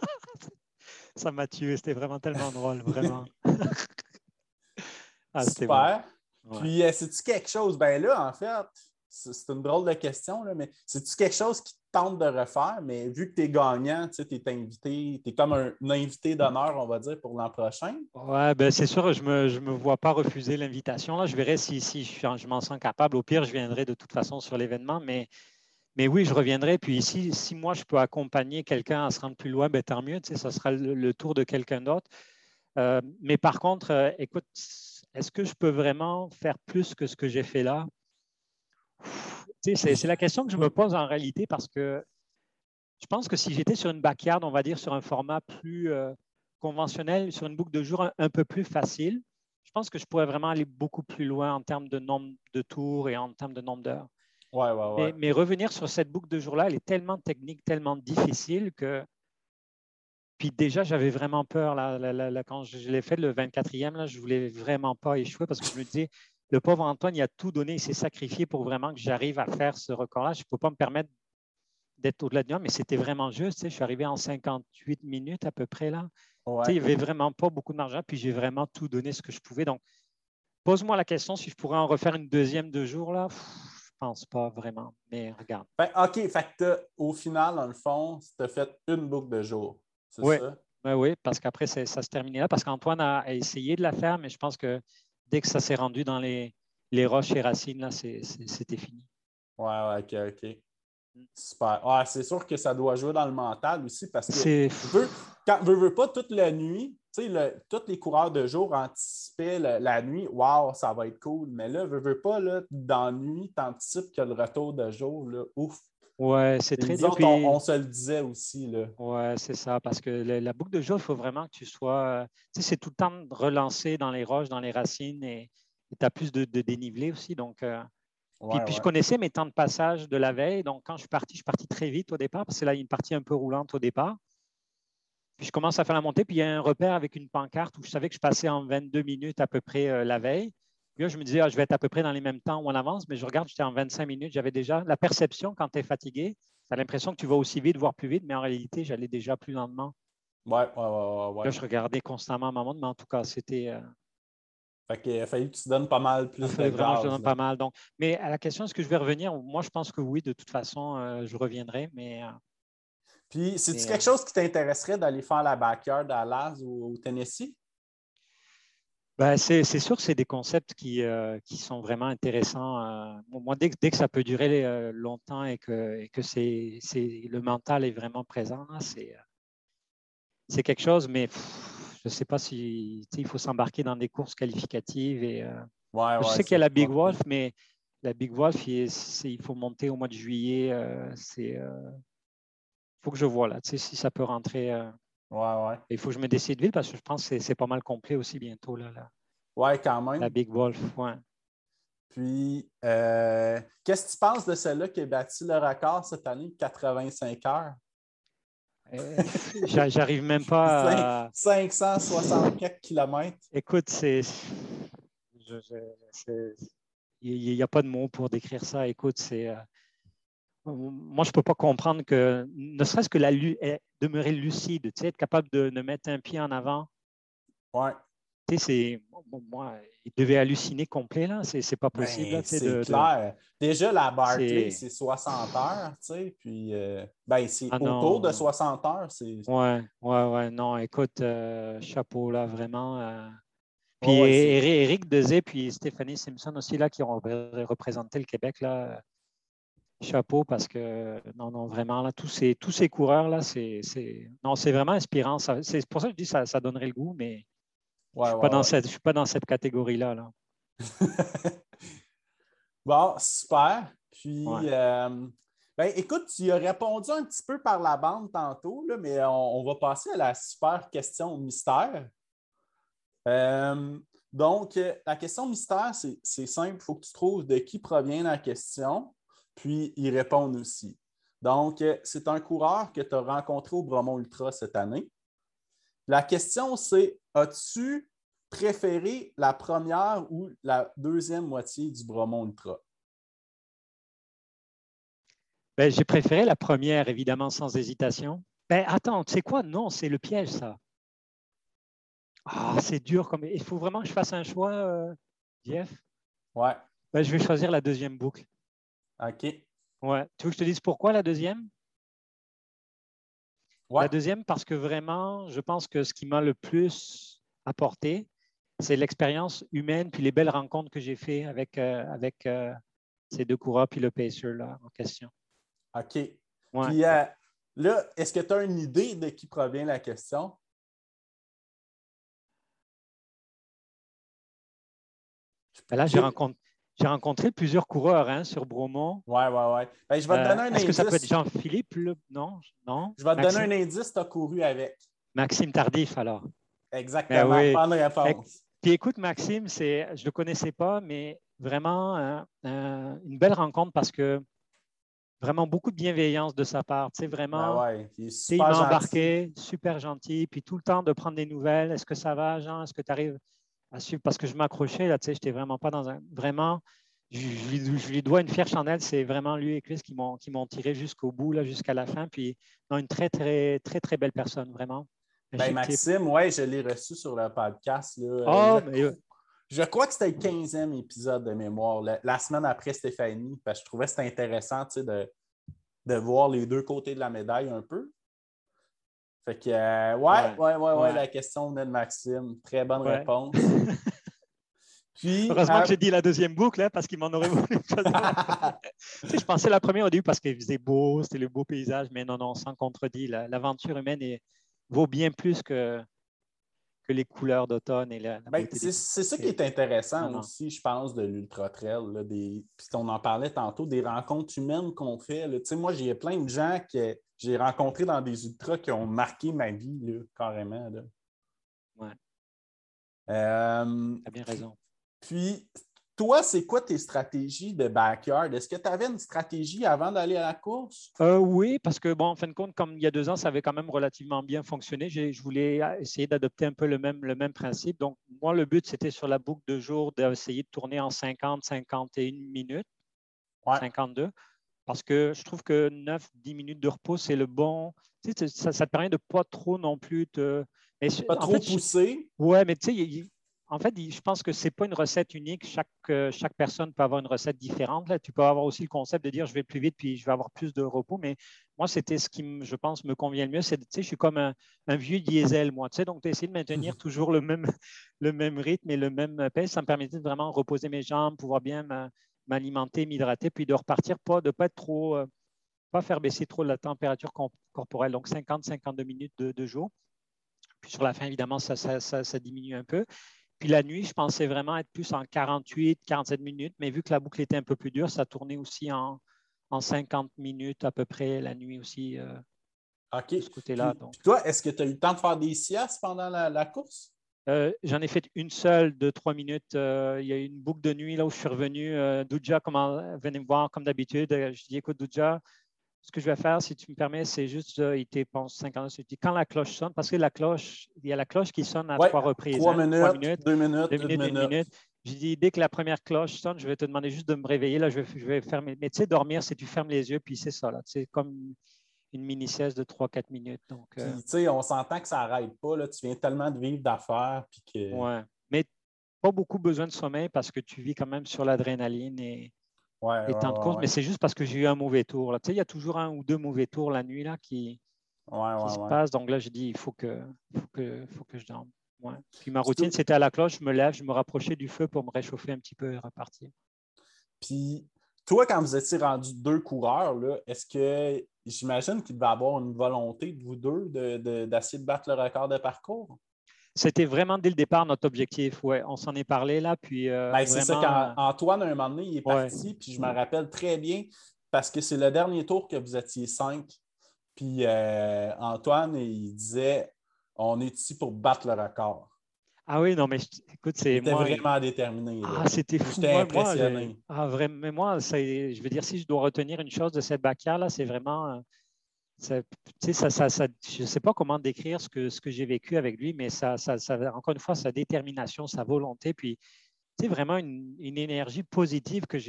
ça m'a tué. C'était vraiment tellement drôle, vraiment. Ah, c'était bon. Super. Ouais. Puis, c'est-tu quelque chose? Ben là, en fait, c'est une drôle de question, là, mais c'est-tu quelque chose qui te tente de refaire? Mais vu que tu es gagnant, tu es invité, tu es comme un invité d'honneur, on va dire, pour l'an prochain. Ouais, ben c'est sûr, je me vois pas refuser l'invitation. Là, je verrai si je m'en sens capable. Au pire, je viendrai de toute façon sur l'événement, mais oui, je reviendrai. Puis ici, si moi, je peux accompagner quelqu'un à se rendre plus loin, ben, tant mieux. Tu sais, ça sera le tour de quelqu'un d'autre. Mais par contre, écoute, est-ce que je peux vraiment faire plus que ce que j'ai fait là? Tu sais, c'est la question que je me pose en réalité parce que je pense que si j'étais sur une backyard, on va dire sur un format plus conventionnel, sur une boucle de jour un peu plus facile, je pense que je pourrais vraiment aller beaucoup plus loin en termes de nombre de tours et en termes de nombre d'heures. Ouais, ouais, ouais. Mais revenir sur cette boucle de jour-là, elle est tellement technique, tellement difficile que. Puis déjà, j'avais vraiment peur. Quand je l'ai fait le 24e, là, je ne voulais vraiment pas échouer parce que je me disais, le pauvre Antoine, il a tout donné, il s'est sacrifié pour vraiment que j'arrive à faire ce record-là. Je ne peux pas me permettre d'être au-delà de lui, mais c'était vraiment juste. Tu sais, je suis arrivé en 58 minutes à peu près là. Tu sais, Ouais. il n'y avait vraiment pas beaucoup de marge, puis j'ai vraiment tout donné ce que je pouvais. Donc, pose-moi la question si je pourrais en refaire une deuxième 2 jours là. Je pense pas vraiment, mais regarde. Ben, OK, fait que au final, dans le fond, tu as fait une boucle de jour. C'est Oui, ça? oui, parce qu'après, ça se terminait là, parce qu'Antoine a essayé de la faire, mais je pense que dès que ça s'est rendu dans les roches et racines, là, c'était fini. Ouais, ouais, OK, OK. Super. Ouais, c'est sûr que ça doit jouer dans le mental aussi parce que C'est. quand veut pas toute la nuit, tu sais, tous les coureurs de jour anticipaient la nuit, waouh, ça va être cool. Mais là, veut pas, là, dans la nuit, tu anticipes que le retour de jour, là, ouf. Ouais, c'est Et très nous dur. autres, Puis, on se le disait aussi, là. ouais, c'est ça, parce que la boucle de jour, il faut vraiment que tu sois. Tu sais, c'est tout le temps de relancer dans les roches, dans les racines, et tu as plus de dénivelé aussi. Donc, Ouais, puis je ouais. connaissais mes temps de passage de la veille. Donc, quand je suis parti très vite au départ, parce que là, il y a une partie un peu roulante au départ. Puis je commence à faire la montée, puis il y a un repère avec une pancarte où je savais que je passais en 22 minutes à peu près la veille. Puis là, je me disais, je vais être à peu près dans les mêmes temps où on avance, mais je regarde, j'étais en 25 minutes. J'avais déjà la perception quand tu es fatigué. Tu as l'impression que tu vas aussi vite, voire plus vite, mais en réalité, j'allais déjà plus lentement. Ouais, ouais, ouais, ouais, Là, ouais. je regardais constamment ma montre, mais en tout cas, Fait qu'il a fallu que tu donnes pas mal il plus de fallait vraiment que je gaz, donne là. pas mal. Donc, mais à la question, est-ce que je vais revenir? Moi, je pense que oui, de toute façon, je reviendrai, mais Puis, c'est-tu quelque chose qui t'intéresserait d'aller faire la backyard à Dallas ou au Tennessee? Ben, c'est sûr que c'est des concepts qui sont vraiment intéressants. Moi, dès que ça peut durer longtemps et que le mental est vraiment présent, c'est quelque chose, mais je ne sais pas si il faut s'embarquer dans des courses qualificatives. Je sais qu'il y a la Big Wolf, mais la Big Wolf, il faut monter au mois de juillet. Il faut que je vois là, si ça peut rentrer. Ouais. Il faut que je me décide vite parce que je pense que c'est pas mal complet aussi bientôt. Ouais, quand même. La Big Wolf, ouais. Puis, qu'est-ce que tu penses de celle-là qui a battu le record cette année de 85 heures? J'arrive même pas à... 564 km. Écoute, il n'y a pas de mots pour décrire ça. Écoute, moi, je ne peux pas comprendre que, ne serait-ce que demeurer lucide, être capable de mettre un pied en avant. Ouais. Moi, il devait halluciner complet, là. C'est pas possible. Là, c'est clair. Déjà, la Barclay, c'est 60 heures, puis c'est autour de 60 heures. Ouais. Non, écoute, chapeau, là, vraiment. Puis Ouais, Éric Dezé, puis Stéphanie Simpson aussi, là, qui ont représenté le Québec, là. Chapeau, parce que, non, vraiment, là, tous ces coureurs, là, c'est vraiment inspirant. C'est pour ça que je dis que ça donnerait le goût, mais je ne suis pas dans cette catégorie-là. Là. Bon, super. Puis, écoute, tu as répondu un petit peu par la bande tantôt, là, mais on va passer à la super question mystère. Donc, la question mystère, c'est simple. Il faut que tu trouves de qui provient la question, puis y répondre aussi. Donc, c'est un coureur que tu as rencontré au Bromont Ultra cette année. La question, c'est, as-tu préféré la première ou la deuxième moitié du Bromont Ultra? J'ai préféré la première, évidemment, sans hésitation. Attends, tu sais quoi? Non, c'est le piège, ça. C'est dur. Il faut vraiment que je fasse un choix, Jeff. Ouais. Je vais choisir la deuxième boucle. OK. Ouais. Tu veux que je te dise pourquoi la deuxième? Ouais. La deuxième, parce que vraiment, je pense que ce qui m'a le plus apporté, c'est l'expérience humaine puis les belles rencontres que j'ai faites avec ces deux coureurs puis le pacer là, en question. OK. Ouais. Puis là, est-ce que tu as une idée de qui provient la question? Là, j'ai rencontré plusieurs coureurs sur Bromont. Ouais. Je vais te donner un indice. Est-ce que ça peut être Jean-Philippe? Non? Je vais te donner un indice, tu as couru avec. Maxime Tardif, alors. Exactement, oui. Bonne réponse. Puis écoute, Maxime, je ne le connaissais pas, mais vraiment une belle rencontre parce que vraiment beaucoup de bienveillance de sa part. Vraiment, il m'a embarqué, super gentil, puis tout le temps de prendre des nouvelles. Est-ce que ça va, Jean? Est-ce que tu arrives à suivre? Parce que je m'accrochais, là, je n'étais vraiment pas dans un... Vraiment, je lui dois une fière chandelle. C'est vraiment lui et Chris qui m'ont tiré jusqu'au bout, là, jusqu'à la fin. Puis, non, une très, très, très, très belle personne, vraiment. Maxime, je l'ai reçu sur le podcast. Là. Je crois que c'était le 15e épisode de mémoire, la semaine après Stéphanie, parce que je trouvais que c'était intéressant de voir les deux côtés de la médaille un peu. Fait que, la question venait de Maxime. Très bonne réponse. Puis, heureusement que j'ai dit la deuxième boucle, parce qu'il m'en aurait voulu. Je pensais la première au début parce qu'il faisait beau, c'était le beau paysage, mais non, sans contredit. L'aventure humaine vaut bien plus que les couleurs d'automne et la beauté. C'est ça qui est intéressant aussi, je pense, de l'Ultra Trail. Puis on en parlait tantôt, des rencontres humaines qu'on fait. Moi, j'ai plein de gens que j'ai rencontrés dans des ultras qui ont marqué ma vie, là, carrément. Là. Ouais. Tu as bien raison. Puis, toi, c'est quoi tes stratégies de backyard? Est-ce que tu avais une stratégie avant d'aller à la course? Oui, parce que, en fin de compte, comme il y a 2 ans, ça avait quand même relativement bien fonctionné. Je voulais essayer d'adopter un peu le même principe. Donc, moi, le but, c'était sur la boucle de jour d'essayer de tourner en 50-51 minutes, 52, parce que je trouve que 9-10 minutes de repos, c'est le bon. Ça te permet de ne pas trop non plus te. Pas trop pousser. Oui, mais tu sais, en fait, je pense que ce n'est pas une recette unique. Chaque personne peut avoir une recette différente. Là. Tu peux avoir aussi le concept de dire je vais plus vite puis je vais avoir plus de repos. Mais moi, c'était ce qui, je pense, me convient le mieux. C'est, tu sais, je suis comme un vieux diesel, moi. Tu sais, donc, essayer de maintenir toujours le même rythme et le même pace. Ça me permettait de vraiment reposer mes jambes, pouvoir bien m'alimenter, m'hydrater, puis de repartir, pas, de pas être trop, pas faire baisser trop la température corporelle. Donc, 50-52 minutes de jour. Puis sur la fin, évidemment, ça diminue un peu. Puis la nuit, je pensais vraiment être plus en 48-47 minutes, mais vu que la boucle était un peu plus dure, ça tournait aussi en 50 minutes à peu près la nuit aussi OK. de ce côté-là. Puis toi, est-ce que tu as eu le temps de faire des siestes pendant la course? J'en ai fait une seule de 3 minutes. Il y a eu une boucle de nuit là où je suis revenu. Doudja venait me voir comme d'habitude. Je dis, écoute, Doudja, ce que je vais faire, si tu me permets, c'est juste, il était, pense, 50 je dis, quand la cloche sonne, parce que il y a la cloche qui sonne à 3 reprises. 3 minutes, 3 minutes, 2 minutes, 2 minutes, 1 minute. J'ai dit, dès que la première cloche sonne, je vais te demander juste de me réveiller. Là, je vais fermer. Mais tu sais, dormir, c'est tu fermes les yeux, puis c'est ça. C'est comme une mini-sieste de 3-4 minutes. Donc, puis, tu sais, on s'entend que ça n'arrête pas. Là. Tu viens tellement de vivre d'affaires. Puis que... ouais. Mais pas beaucoup besoin de sommeil parce que tu vis quand même sur l'adrénaline et temps de course. Mais c'est juste parce que j'ai eu un mauvais tour. Là. Tu sais, il y a toujours 1 ou 2 mauvais tours la nuit là, qui se passent. Donc là, j'ai dit, il faut que je dorme. Ouais. Puis ma routine, c'était à la cloche, je me lève, je me rapprochais du feu pour me réchauffer un petit peu et repartir. Puis toi, quand vous étiez rendus 2 coureurs, là, est-ce que j'imagine qu'il devait y avoir une volonté de vous deux d'essayer de battre le record de parcours? C'était vraiment dès le départ notre objectif. Ouais, on s'en est parlé là. Puis, c'est ça, quand Antoine, à un moment donné, il est parti, puis je me rappelle très bien parce que c'est le dernier tour que vous étiez 5. Puis Antoine, il disait on est ici pour battre le record. Ah oui, non, mais écoute, c'est. Il était vraiment déterminé. Là. Ah, c'était fou. J'étais impressionné. Vraiment, mais moi, je veux dire, si je dois retenir une chose de cette backyard-là, c'est vraiment. Je ne sais pas comment décrire ce que j'ai vécu avec lui, mais encore une fois, sa détermination, sa volonté, puis vraiment une énergie positive que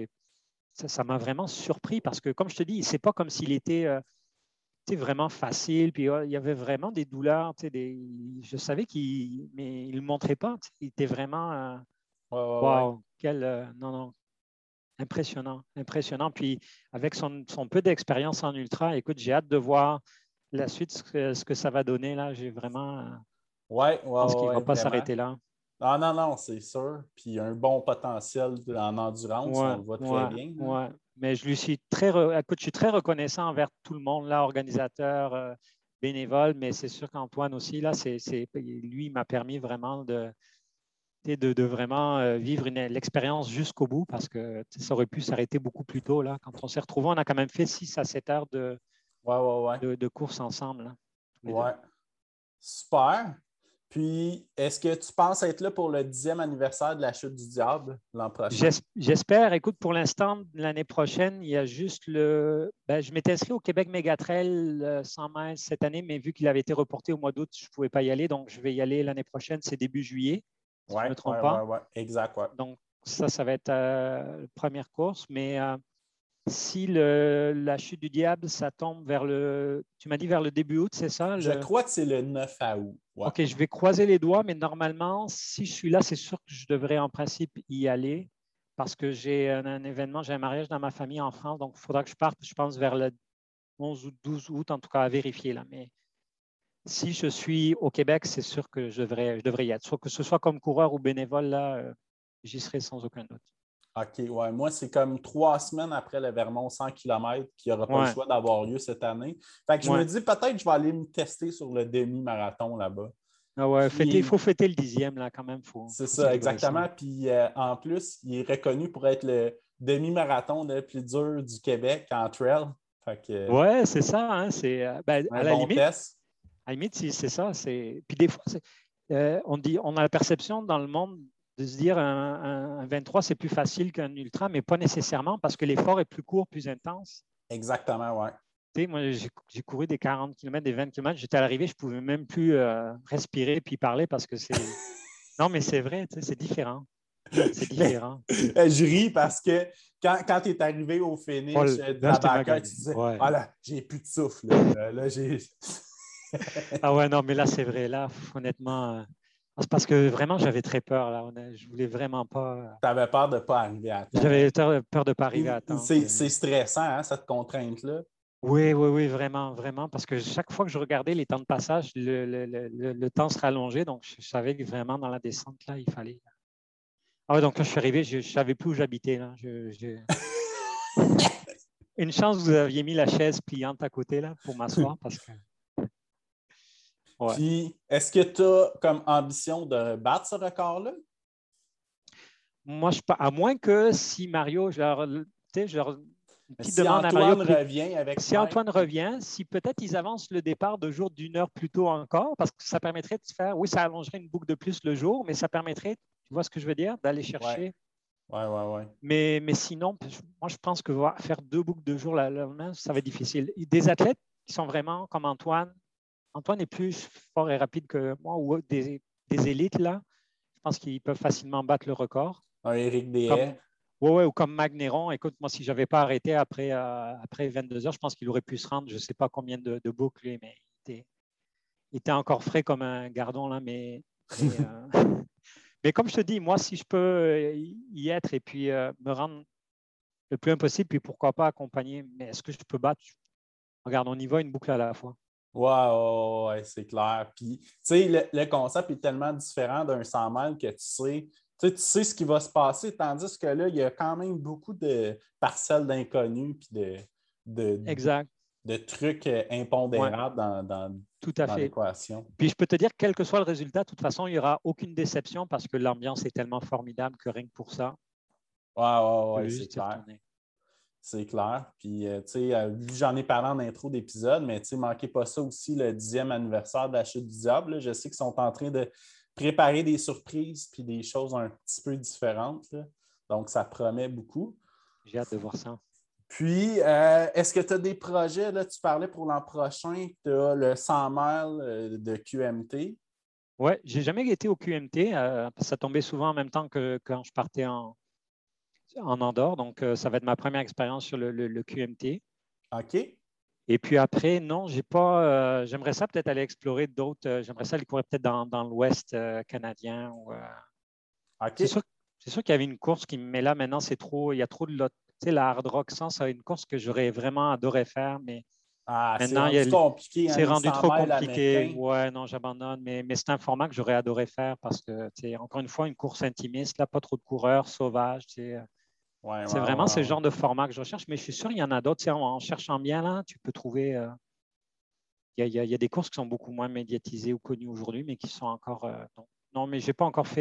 ça m'a vraiment surpris parce que, comme je te dis, c'est pas comme s'il était vraiment facile, puis il y avait vraiment des douleurs. Je savais mais il ne le montrait pas. Il était vraiment. Wow, non. Impressionnant. Puis avec son peu d'expérience en ultra, écoute, j'ai hâte de voir la suite, ce que ça va donner. Là, j'ai vraiment. Je pense qu'il ne va pas s'arrêter là. Ah non, c'est sûr. Puis un bon potentiel en endurance, on le voit très bien. Ouais. Mais je suis très reconnaissant envers tout le monde, là, organisateur, bénévole, mais c'est sûr qu'Antoine aussi, là, lui, il m'a permis vraiment de vraiment vivre l'expérience jusqu'au bout parce que ça aurait pu s'arrêter beaucoup plus tôt. Là. Quand on s'est retrouvés, on a quand même fait 6 à 7 heures de course ensemble. Là, ouais. Super. Puis, est-ce que tu penses être là pour le 10e anniversaire de la Chute du Diable l'an prochain? J'espère. Écoute, pour l'instant, l'année prochaine, il y a juste je m'étais inscrit au Québec Mégatrail 100 miles cette année, mais vu qu'il avait été reporté au mois d'août, je ne pouvais pas y aller. Donc, je vais y aller l'année prochaine. C'est début juillet. Si je ne me trompe pas. Oui, exact. Ouais. Donc, ça va être la première course. Mais si la chute du diable, ça tombe tu m'as dit vers le début août, c'est ça? Je crois que c'est le 9 août. Ouais. OK, je vais croiser les doigts, mais normalement, si je suis là, c'est sûr que je devrais en principe y aller parce que j'ai un événement, j'ai un mariage dans ma famille en France. Donc, il faudra que je parte, je pense, vers le 11 ou 12 août, en tout cas, à vérifier là. Mais si je suis au Québec, c'est sûr que je devrais y être. Soit que ce soit comme coureur ou bénévole, là, j'y serai sans aucun doute. OK, ouais. Moi, c'est comme 3 semaines après le Vermont 100 km qui n'aura pas le choix d'avoir lieu cette année. Fait que je me dis, peut-être que je vais aller me tester sur le demi-marathon là-bas. Ah ouais, il faut fêter le 10e, là, quand même. C'est ça, exactement. Ça. Puis en plus, il est reconnu pour être le demi-marathon le plus dur du Québec en trail. Fait que, ouais, c'est ça. Hein, c'est, à la limite. Test. À la limite, c'est ça. Puis des fois, on a la perception dans le monde de se dire un 23, c'est plus facile qu'un ultra, mais pas nécessairement parce que l'effort est plus court, plus intense. Exactement, oui. Tu sais, moi, j'ai couru des 40 km, des 20 km. J'étais à l'arrivée, je ne pouvais même plus respirer puis parler parce que c'est… Non, mais c'est vrai, c'est différent. C'est différent. Je ris parce que quand tu es arrivé au finish de la Baca, tu disais ah là, j'ai plus de souffle. Là, j'ai… Ah ouais, non, mais là, c'est vrai. Là, honnêtement… C'est parce que vraiment, j'avais très peur. Là. Je ne voulais vraiment pas. Tu avais peur de ne pas arriver à temps. J'avais peur de ne pas arriver à temps. C'est stressant, hein, cette contrainte-là. Oui, oui, oui, vraiment, vraiment, parce que chaque fois que je regardais les temps de passage, le temps se rallongeait, donc je savais que vraiment dans la descente, là, il fallait. Ah ouais, donc quand je suis arrivé, je ne savais plus où j'habitais. Là. Une chance, vous aviez mis la chaise pliante à côté là, pour m'asseoir parce que. Ouais. Puis, est-ce que tu as comme ambition de battre ce record-là? Moi, à moins que si Mario, une petite Si demande à Mario, Antoine revient avec si Mike, Antoine revient, si peut-être ils avancent le départ de jour d'une heure plus tôt encore, parce que ça permettrait de faire, oui, ça allongerait une boucle de plus le jour, mais ça permettrait, tu vois ce que je veux dire, d'aller ouais, chercher. ouais. Mais sinon, moi, je pense que faire 2 boucles de jour le lendemain, ça va être difficile. Des athlètes qui sont vraiment comme Antoine, Antoine est plus fort et rapide que moi, ou des élites, là, je pense qu'ils peuvent facilement battre le record. Un Éric Deshaies. Comme, ouais, ou comme Magnéron. Écoute, moi, si je n'avais pas arrêté après 22 heures, je pense qu'il aurait pu se rendre, je ne sais pas combien de boucles, mais il était encore frais comme un gardon, là, mais comme je te dis, moi, si je peux y être et puis me rendre le plus impossible, puis pourquoi pas accompagner, mais est-ce que je peux battre? Regarde, on y va une boucle à la fois. Ouais, c'est clair. Puis, tu sais, le concept est tellement différent d'un 100 mètres que tu sais ce qui va se passer, tandis que là, il y a quand même beaucoup de parcelles d'inconnus puis de, Exact. de trucs Ouais, impondérables tout à dans fait. l'équation. Puis je peux te dire, quel que soit le résultat, de toute façon, il n'y aura aucune déception parce que l'ambiance est tellement formidable que rien que pour ça, je veux C'est juste y clair. retourner. C'est clair. Puis, tu sais, j'en ai parlé en intro d'épisode, mais tu sais, manquez pas ça aussi, le 10e anniversaire de la chute du diable. Là. Je sais qu'ils sont en train de préparer des surprises puis des choses un petit peu différentes. Là. Donc, ça promet beaucoup. J'ai hâte de voir ça. Puis, est-ce que tu as des projets? Là, tu parlais pour l'an prochain, tu as le 100 miles de QMT. Ouais, j'ai jamais été au QMT. Ça tombait souvent en même temps que quand je partais en Andorre. Donc, ça va être ma première expérience sur le QMT. OK. Et puis après, non, j'ai pas. J'aimerais ça peut-être aller explorer d'autres. J'aimerais ça aller courir peut-être dans l'Ouest canadien. C'est OK. sûr, c'est sûr qu'il y avait une course qui, mais là maintenant c'est trop. Il y a trop de lot. Tu sais, la Hard Rock 100, c'est une course que j'aurais vraiment adoré faire, mais Ah, c'est maintenant rendu compliqué, hein, c'est les rendu 100 trop miles compliqué. américains. Ouais, non, j'abandonne. Mais c'est un format que j'aurais adoré faire parce que, tu sais, encore une fois, une course intimiste, là, pas trop de coureurs, sauvages. Tu sais, c'est vraiment ce Ouais. genre de format que je recherche. Mais je suis sûr qu'il y en a d'autres. Tu sais, en cherchant bien là, tu peux trouver. Il y a des courses qui sont beaucoup moins médiatisées ou connues aujourd'hui, mais qui sont encore. Non. Non, mais j'ai pas encore fait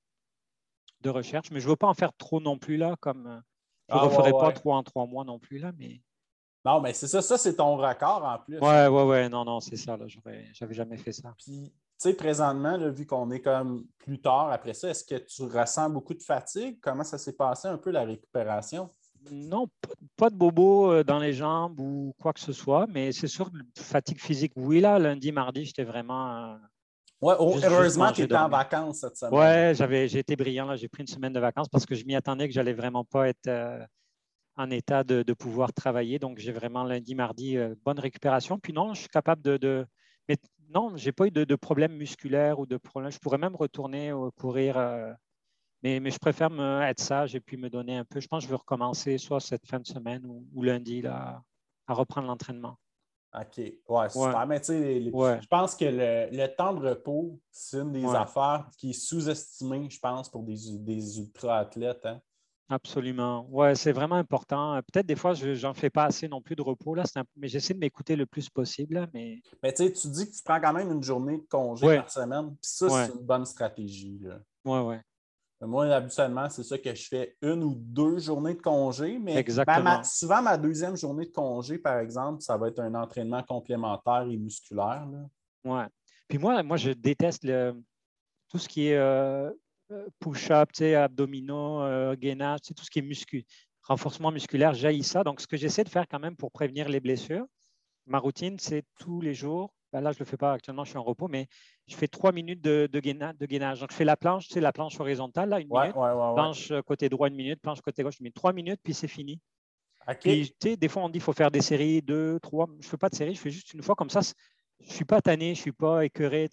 de recherche. Mais je veux pas en faire trop non plus là, comme je Ah, referai pas ouais. 3 en 3 mois non plus là, mais. Non, mais c'est ça. Ça, c'est ton record en plus. Hein. Ouais, non, non, c'est ça, là. J'avais jamais fait ça. Puis, tu sais, présentement, là, vu qu'on est comme plus tard après ça, est-ce que tu ressens beaucoup de fatigue? Comment ça s'est passé un peu la récupération? Non, pas de bobo dans les jambes ou quoi que ce soit, mais c'est sûr, fatigue physique, oui, là, lundi, mardi, j'étais vraiment Ouais, juste heureusement, tu manger, étais en dormir. vacances cette semaine. Ouais, j'ai été brillant, là, j'ai pris une semaine de vacances parce que je m'y attendais que j'allais vraiment pas être en état de pouvoir travailler. Donc, j'ai vraiment lundi, mardi, bonne récupération. Puis non, je suis capable Mais non, j'ai pas eu de problème musculaire ou de problème. Je pourrais même retourner courir. Mais je préfère être sage et puis me donner un peu. Je pense que je vais recommencer soit cette fin de semaine ou lundi là, à reprendre l'entraînement. OK. Ouais, Ouais, super. Mais tu sais, ouais, je pense que le temps de repos, c'est une des ouais, affaires qui est sous-estimée, je pense, pour des ultra-athlètes. Hein. absolument. Ouais, c'est vraiment important. Peut-être des fois, je n'en fais pas assez non plus de repos là, mais j'essaie de m'écouter le plus possible. Là, mais Mais tu sais, tu dis que tu prends quand même une journée de congé ouais, par semaine. Puis ça, c'est ouais, une bonne stratégie. Là. ouais, Moi, habituellement, c'est ça que je fais 1 ou 2 journées de congé, mais exactement. souvent, ma deuxième journée de congé, par exemple, ça va être un entraînement complémentaire et musculaire. Là. Ouais. Puis moi, je déteste tout ce qui est push-up, abdominaux, gainage, tout ce qui est renforcement musculaire, j'haïs ça. Donc, ce que j'essaie de faire quand même pour prévenir les blessures, ma routine, c'est tous les jours. Ben là, je ne le fais pas actuellement, je suis en repos, mais je fais 3 minutes de gainage. Donc, je fais la planche, la planche horizontale, là, 1 minute. Ouais. Planche côté droit, 1 minute. Planche côté gauche, je mets 3 minutes, puis c'est fini. OK. Puis, des fois, on dit qu'il faut faire des séries, 2, 3. Je ne fais pas de série, je fais juste une fois. Comme ça, je ne suis pas tanné, je ne suis pas écœuré.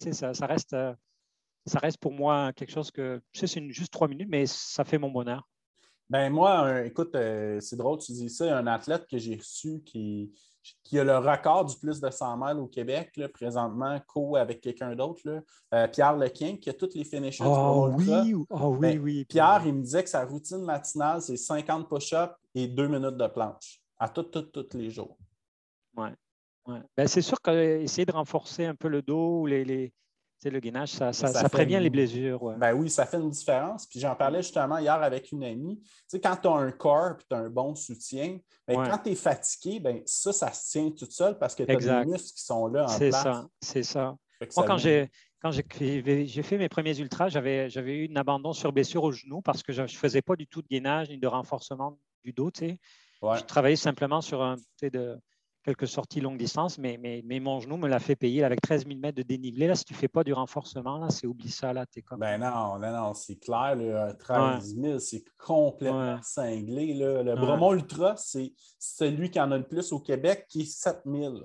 Ça reste pour moi quelque chose que, c'est juste 3 minutes, mais ça fait mon bonheur. Ben moi, écoute, c'est drôle, tu dis ça. Un athlète que j'ai reçu qui a le record du plus de 100 miles au Québec, là, présentement, avec quelqu'un d'autre, là, Pierre Lequin, qui a tous les finishers du Bromont Ultra. Oui. Pierre, il me disait que sa routine matinale, c'est 50 push-ups et 2 minutes de planche, à tous les jours. Ouais. Ben, c'est sûr qu'essayer de renforcer un peu le dos ou le gainage, ça prévient les blessures. Ouais. Ben oui, ça fait une différence. Puis j'en parlais justement hier avec une amie. Tu sais, quand tu as un corps et tu as un bon soutien, ben, quand tu es fatigué, ben, ça se tient tout seul parce que tu as des muscles qui sont là en place. C'est ça. Moi, quand j'ai fait mes premiers ultras, j'avais eu un abandon sur blessure au genou parce que je ne faisais pas du tout de gainage ni de renforcement du dos. Tu sais. Je travaillais simplement sur quelques sorties longue distance, mais mon genou me l'a fait payer avec 13 000 mètres de dénivelé. Là, si tu ne fais pas du renforcement, là, oublie ça. Là, t'es comme... Ben non, c'est clair. Là, 13 000, c'est complètement cinglé. Là. Le Bromont Ultra, c'est celui qui en a le plus au Québec, qui est 7 000.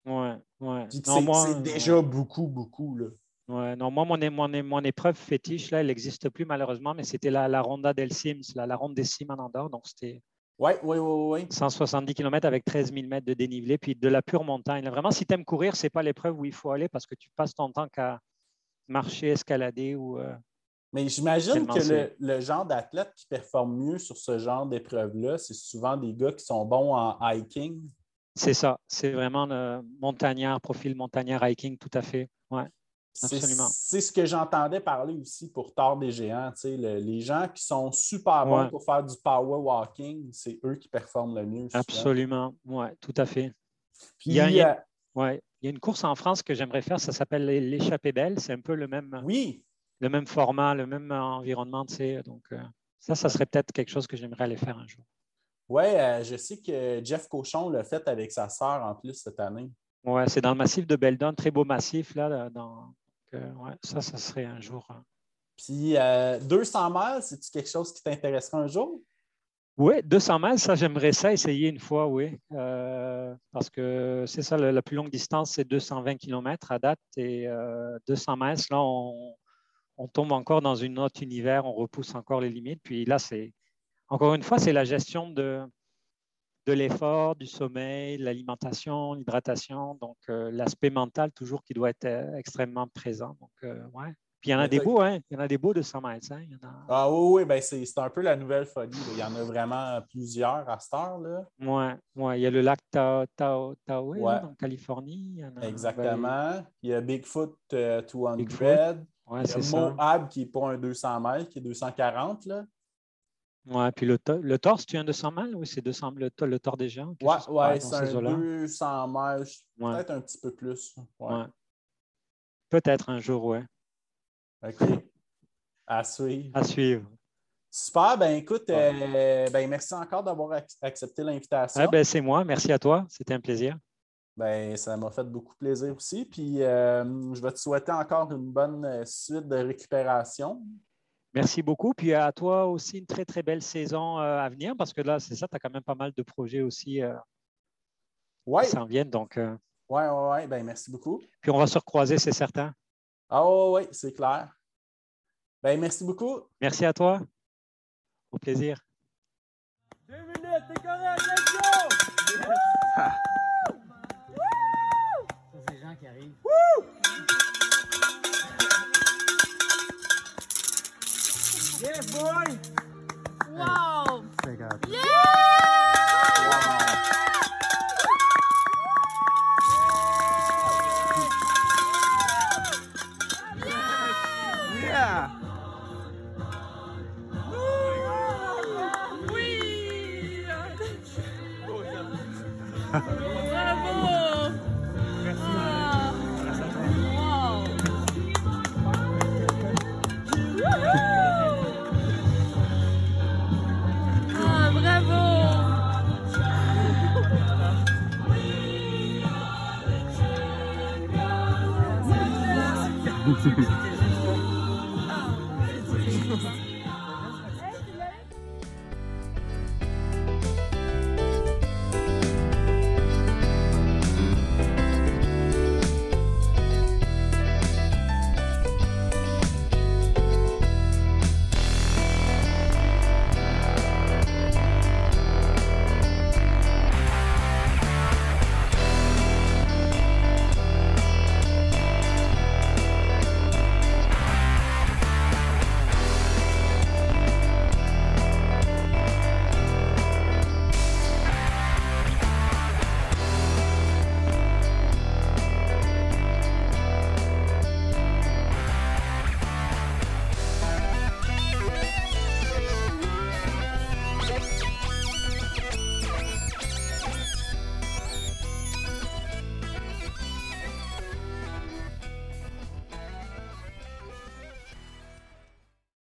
C'est déjà beaucoup. Là. Ouais, non, moi, mon épreuve fétiche, là, elle n'existe plus malheureusement, mais c'était la Ronda del Sims, la ronde des cimes en Andorre. Donc, c'était 170 km avec 13 000 mètres de dénivelé, puis de la pure montagne. Là, vraiment, si tu aimes courir, ce n'est pas l'épreuve où il faut aller parce que tu passes ton temps qu'à marcher, escalader ou... Mais j'imagine que le genre d'athlète qui performe mieux sur ce genre d'épreuve-là, c'est souvent des gars qui sont bons en hiking. C'est ça. C'est vraiment montagnard, profil montagnard hiking, tout à fait. Ouais. Absolument. C'est ce que j'entendais parler aussi pour Tort des Géants. Les gens qui sont super bons pour faire du power walking, c'est eux qui performent le mieux. Absolument, oui, tout à fait. Puis, il y a une course en France que j'aimerais faire, ça s'appelle l'Échappée Belle. C'est un peu le même format, le même environnement. Donc, ça serait peut-être quelque chose que j'aimerais aller faire un jour. Oui, je sais que Jeff Cochon l'a fait avec sa sœur en plus cette année. Oui, c'est dans le massif de Beldon, très beau massif, là, ça serait un jour. Puis 200 miles, c'est-tu quelque chose qui t'intéresserait un jour? Oui, 200 miles, ça, j'aimerais ça essayer une fois, oui. Parce que c'est ça, la plus longue distance, c'est 220 km à date. Et 200 miles, là, on tombe encore dans un autre univers, on repousse encore les limites. Puis là, encore une fois, c'est la gestion de l'effort, du sommeil, de l'alimentation, l'hydratation. Donc, l'aspect mental, toujours, qui doit être extrêmement présent. Donc, ouais. Puis, il y en a des beaux, hein? Il y en a des beaux de 100 mètres. Hein? Ah oui, ben c'est un peu la nouvelle folie. Là. Il y en a vraiment plusieurs à cette heure. Oui. Il y a le lac Tahoe, en Californie. Exactement. Il y a Bigfoot 200. Bigfoot. Ouais, il y a Moab qui n'est pas un 200 mètres, qui est 240. Là. Oui, puis le Thor, c'est un 200 miles? Oui, c'est 200 le Thor des Géants. Oui, c'est un 200 miles, peut-être un petit peu plus. Ouais. Peut-être un jour, oui. OK. À suivre. Super. Ben écoute, merci encore d'avoir accepté l'invitation. C'est moi. Merci à toi. C'était un plaisir. Ben, ça m'a fait beaucoup plaisir aussi. Puis je vais te souhaiter encore une bonne suite de récupération. Merci beaucoup. Puis à toi aussi, une très, très belle saison à venir parce que là, c'est ça, tu as quand même pas mal de projets aussi qui s'en viennent. Donc, Oui. Ben, merci beaucoup. Puis on va se recroiser, c'est certain. Ah oui, c'est clair. Ben, merci beaucoup. Merci à toi. Au plaisir. 2 minutes, t'es correct, let's go! Ça, c'est les gens qui arrivent. Woo! Yes, boy! Wow! Yeah! Yeah! Oui! Bravo! Wow! Bravo!